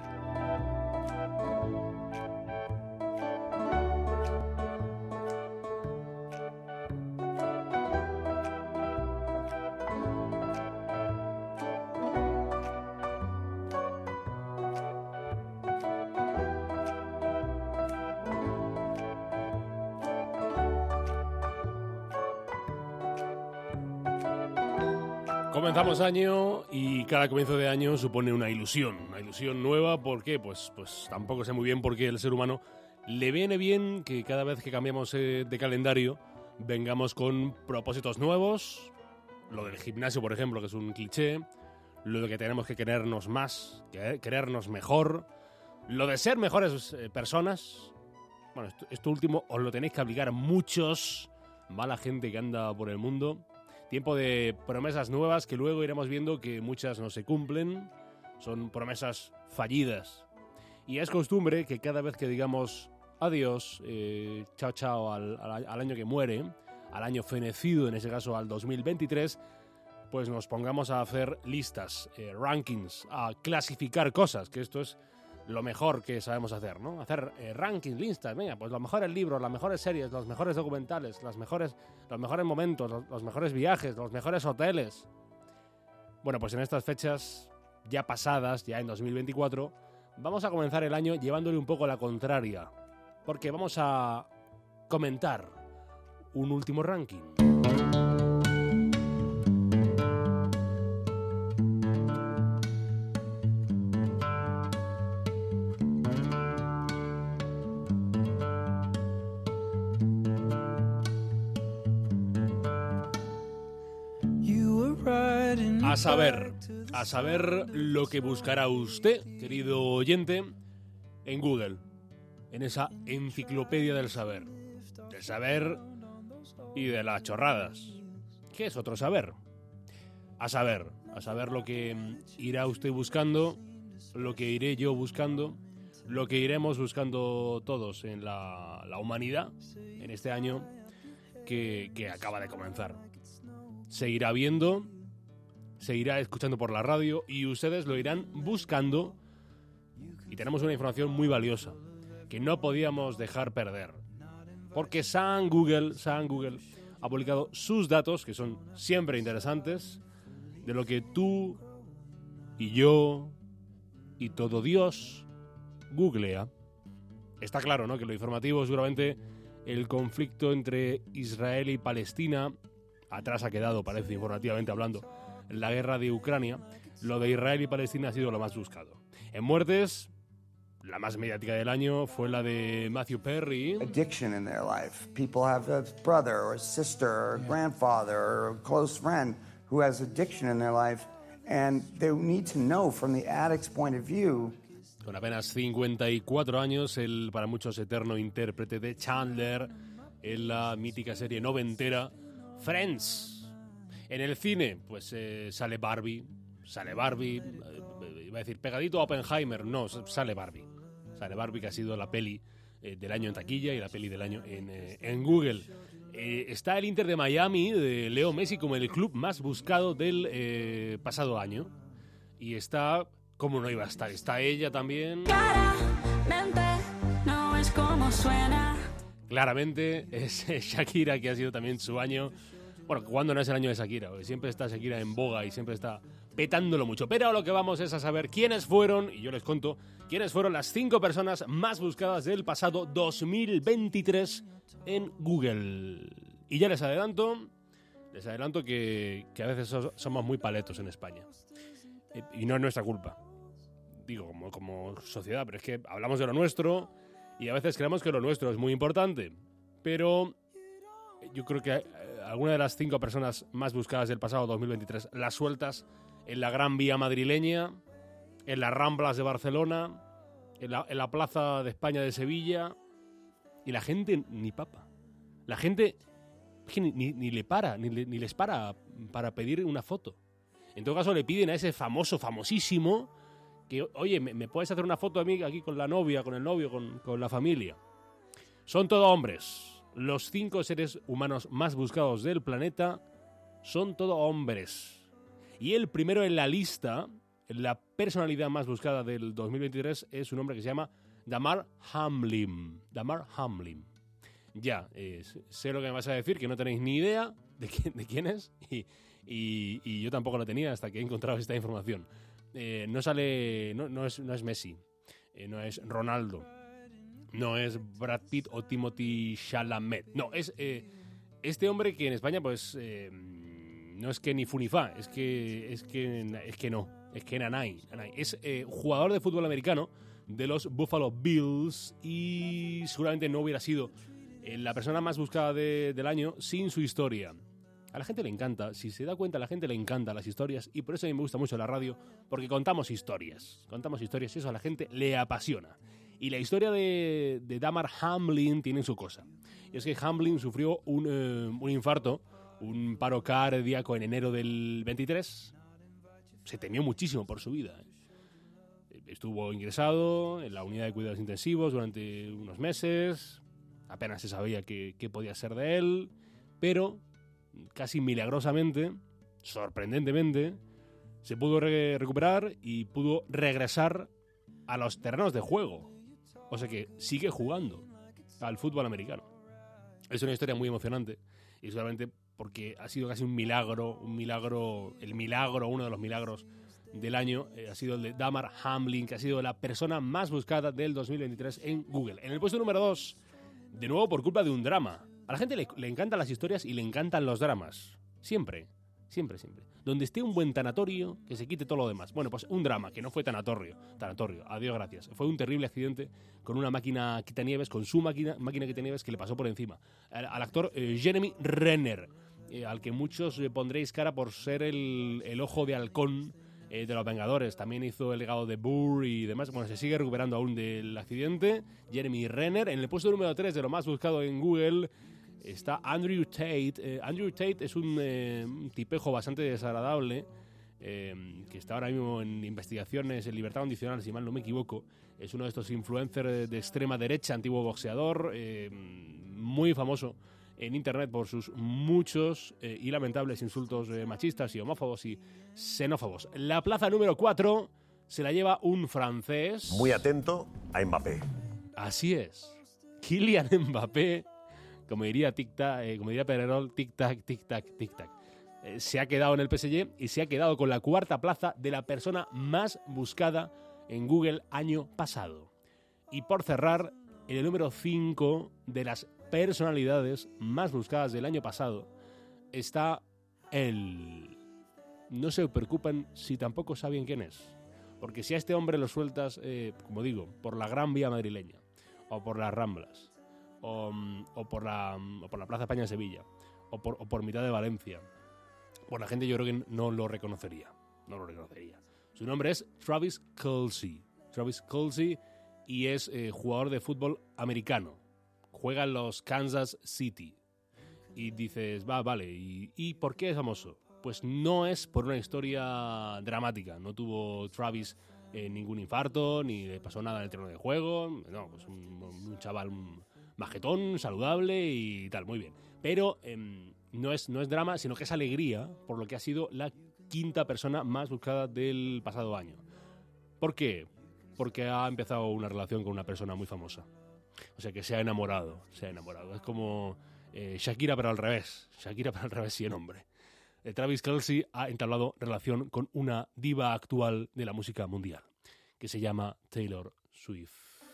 Comenzamos año y cada comienzo de año supone una ilusión nueva. ¿Por qué? Pues tampoco sé muy bien por qué el ser humano le viene bien que cada vez que cambiamos de calendario vengamos con propósitos nuevos. Lo del gimnasio, por ejemplo, que es un cliché. Lo de que tenemos que querernos más, querernos mejor. Lo de ser mejores personas. Bueno, esto último os lo tenéis que aplicar muchos. Mala gente que anda por el mundo. Tiempo de promesas nuevas que luego iremos viendo que muchas no se cumplen. Son promesas fallidas. Y es costumbre que cada vez que digamos adiós, chao al año que muere, al año fenecido, en ese caso al 2023, pues nos pongamos a hacer listas, rankings, a clasificar cosas, que esto es lo mejor que sabemos hacer, ¿no? Hacer rankings, listas, venga, pues los mejores libros, las mejores series, los mejores documentales, los mejores momentos, los mejores viajes, los mejores hoteles. Bueno, pues en estas fechas ya pasadas, ya en 2024, vamos a comenzar el año llevándole un poco la contraria, porque vamos a comentar un último ranking. A saber lo que buscará usted, querido oyente, en Google, en esa enciclopedia del saber y de las chorradas. ¿Qué es otro saber? A saber lo que irá usted buscando, lo que iré yo buscando, lo que iremos buscando todos en la humanidad en este año que acaba de comenzar. Seguirá viendo, se irá escuchando por la radio y ustedes lo irán buscando, y tenemos una información muy valiosa que no podíamos dejar perder, porque San Google ha publicado sus datos, que son siempre interesantes, de lo que tú y yo y todo Dios googlea. Está claro, ¿no?, que lo informativo seguramente el conflicto entre Israel y Palestina atrás ha quedado, parece, informativamente hablando. La guerra de Ucrania, lo de Israel y Palestina ha sido lo más buscado. En muertes, la más mediática del año fue la de Matthew Perry. Addiction in their life. People have a brother or a sister or a grandfather or a close friend who has addiction in their life, and they need to know from the addict's point of view. Con apenas 54 años, el para muchos eterno intérprete de Chandler en la mítica serie noventera Friends. En el cine, pues sale Barbie, iba a decir pegadito a Oppenheimer, no, sale Barbie, que ha sido la peli del año en taquilla y la peli del año en Google. Está el Inter de Miami de Leo Messi como el club más buscado del pasado año, y está, ¿cómo no iba a estar? Está ella también. Claramente no es como suena. Claramente es Shakira, que ha sido también su año. Bueno, ¿cuándo no es el año de Shakira? Porque siempre está Shakira en boga y siempre está petándolo mucho. Pero lo que vamos es a saber quiénes fueron, y yo les cuento, quiénes fueron las 5 personas más buscadas del pasado 2023 en Google. Y ya les adelanto que a veces somos muy paletos en España. Y no es nuestra culpa. Digo, como sociedad, pero es que hablamos de lo nuestro y a veces creemos que lo nuestro es muy importante. Pero yo creo que alguna de las 5 personas más buscadas del pasado 2023, las sueltas en la Gran Vía madrileña, en las Ramblas de Barcelona, en la Plaza de España de Sevilla, y la gente ni papa. La gente es que ni les para pedir una foto. En todo caso le piden a ese famosísimo, que, oye, ¿me puedes hacer una foto a mí aquí con la novia, con el novio, con la familia? Son todo hombres. Los 5 seres humanos más buscados del planeta son todo hombres. Y el primero en la lista, la personalidad más buscada del 2023, es un hombre que se llama Damar Hamlin. Ya, sé lo que me vas a decir, que no tenéis ni idea de quién es, y yo tampoco lo tenía hasta que he encontrado esta información. No es Messi, no es Ronaldo, no es Brad Pitt o Timothy Chalamet. No, es este hombre que en España, pues, no es que ni fu ni fa, es que nanay. Es jugador de fútbol americano de los Buffalo Bills, y seguramente no hubiera sido la persona más buscada del año sin su historia. A la gente le encanta, si se da cuenta, a la gente le encantan las historias, y por eso a mí me gusta mucho la radio, porque contamos historias y eso a la gente le apasiona. Y la historia de Damar Hamlin tiene su cosa. Y es que Hamlin sufrió un infarto, un paro cardíaco en enero del 23. Se temió muchísimo por su vida. Estuvo ingresado en la unidad de cuidados intensivos durante unos meses. Apenas se sabía qué podía ser de él. Pero casi milagrosamente, sorprendentemente, se pudo recuperar y pudo regresar a los terrenos de juego. O sea que sigue jugando al fútbol americano. Es una historia muy emocionante, y seguramente porque ha sido casi un milagro, uno de los milagros del año, ha sido el de Damar Hamlin, que ha sido la persona más buscada del 2023 en Google. En el puesto número 2, De nuevo por culpa de un drama. A la gente le encantan las historias y le encantan los dramas. Siempre. Donde esté un buen tanatorio, que se quite todo lo demás. Bueno, pues un drama, que no fue tanatorio, adiós gracias. Fue un terrible accidente con una máquina quitanieves, con su máquina quitanieves que le pasó por encima. Al actor Jeremy Renner, al que muchos pondréis cara por ser el ojo de halcón de los Vengadores. También hizo el legado de Burr y demás. Bueno, se sigue recuperando aún del accidente. Jeremy Renner. En el puesto número 3 de lo más buscado en Google está Andrew Tate. Andrew Tate es un tipejo bastante desagradable que está ahora mismo en investigaciones en libertad condicional, si mal no me equivoco. Es uno de estos influencers de extrema derecha, antiguo boxeador, muy famoso en internet por sus muchos y lamentables insultos machistas y homófobos y xenófobos. La plaza número 4 se la lleva un francés. Muy atento a Mbappé. Así es. Kylian Mbappé. Como diría Pedrerol, tic-tac, tic-tac, tic-tac. Se ha quedado en el PSG y se ha quedado con la 4ª plaza de la persona más buscada en Google año pasado. Y por cerrar, en el número 5 de las personalidades más buscadas del año pasado está él. No se preocupen si tampoco saben quién es. Porque si a este hombre lo sueltas, como digo, por la Gran Vía madrileña, o por las Ramblas, o por la Plaza España en Sevilla, o por mitad de Valencia, pues la gente yo creo que no lo reconocería. Su nombre es Travis Kelce. Y es jugador de fútbol americano. Juega en los Kansas City. Y dices, vale, ¿y por qué es famoso? Pues no es por una historia dramática. No tuvo Travis ningún infarto, ni le pasó nada en el terreno de juego. No, pues un chaval majetón, saludable y tal, muy bien. Pero no es drama, sino que es alegría, por lo que ha sido la 5ª persona más buscada del pasado año. ¿Por qué? Porque ha empezado una relación con una persona muy famosa. O sea que se ha enamorado. Es como Shakira pero al revés. Sí, hombre. Travis Kelce ha entablado relación con una diva actual de la música mundial, que se llama Taylor Swift.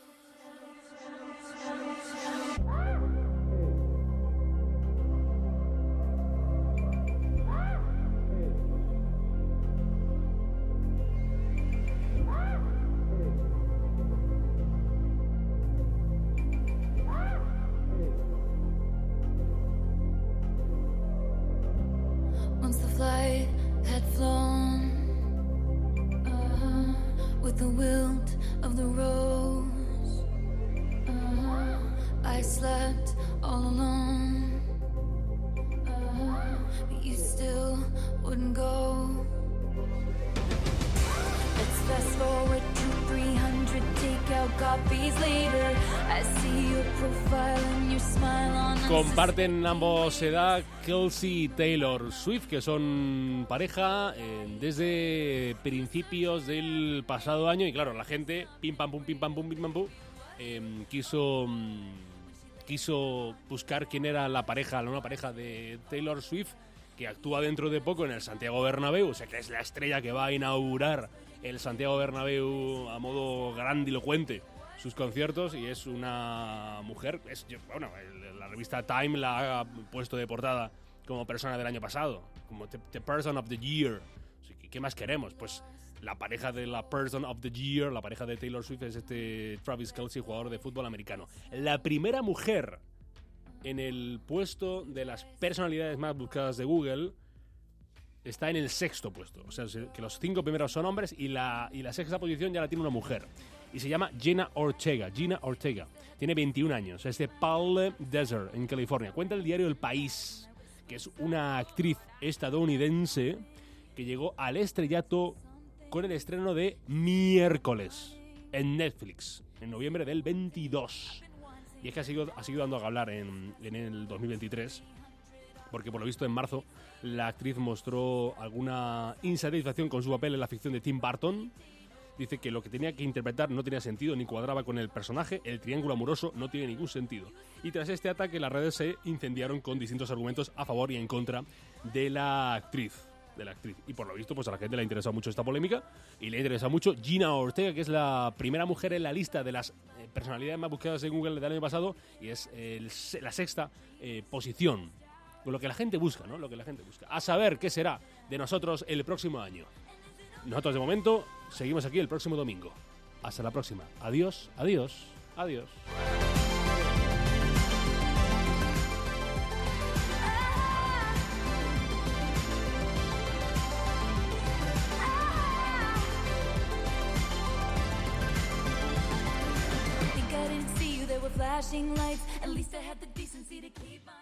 Comparten ambos edad, Kelce y Taylor Swift, que son pareja desde principios del pasado año. Y claro, la gente, pim pam pum, quiso buscar quién era la nueva pareja de Taylor Swift, que actúa dentro de poco en el Santiago Bernabéu, o sea que es la estrella que va a inaugurar el Santiago Bernabéu a modo grandilocuente sus conciertos, y es una mujer, la revista Time la ha puesto de portada como persona del año pasado, como the Person of the Year. ¿Qué más queremos? Pues la pareja de la Person of the Year, la pareja de Taylor Swift, es Travis Kelce, jugador de fútbol americano. La primera mujer en el puesto de las personalidades más buscadas de Google está en el 6º puesto. O sea, que los 5 primeros son hombres y la 6ª posición ya la tiene una mujer. Y se llama Gina Ortega. Tiene 21 años. Es de Palm Desert, en California. Cuenta el diario El País que es una actriz estadounidense que llegó al estrellato con el estreno de Miércoles en Netflix, en noviembre del 22. Y es que ha seguido dando a hablar en el 2023, porque por lo visto en marzo la actriz mostró alguna insatisfacción con su papel en la ficción de Tim Burton. Dice que lo que tenía que interpretar no tenía sentido ni cuadraba con el personaje, el triángulo amoroso no tiene ningún sentido. Y tras este ataque las redes se incendiaron con distintos argumentos a favor y en contra de la actriz. de la actriz. Y por lo visto, pues a la gente le ha interesado mucho esta polémica y le ha interesado mucho Gina Ortega, que es la primera mujer en la lista de las personalidades más buscadas en Google del año pasado y es la sexta posición. Con lo que la gente busca, ¿no? Lo que la gente busca. A saber qué será de nosotros el próximo año. Nosotros de momento seguimos aquí el próximo domingo. Hasta la próxima. Adiós, adiós, adiós. Flashing lights, at least I had the decency to keep on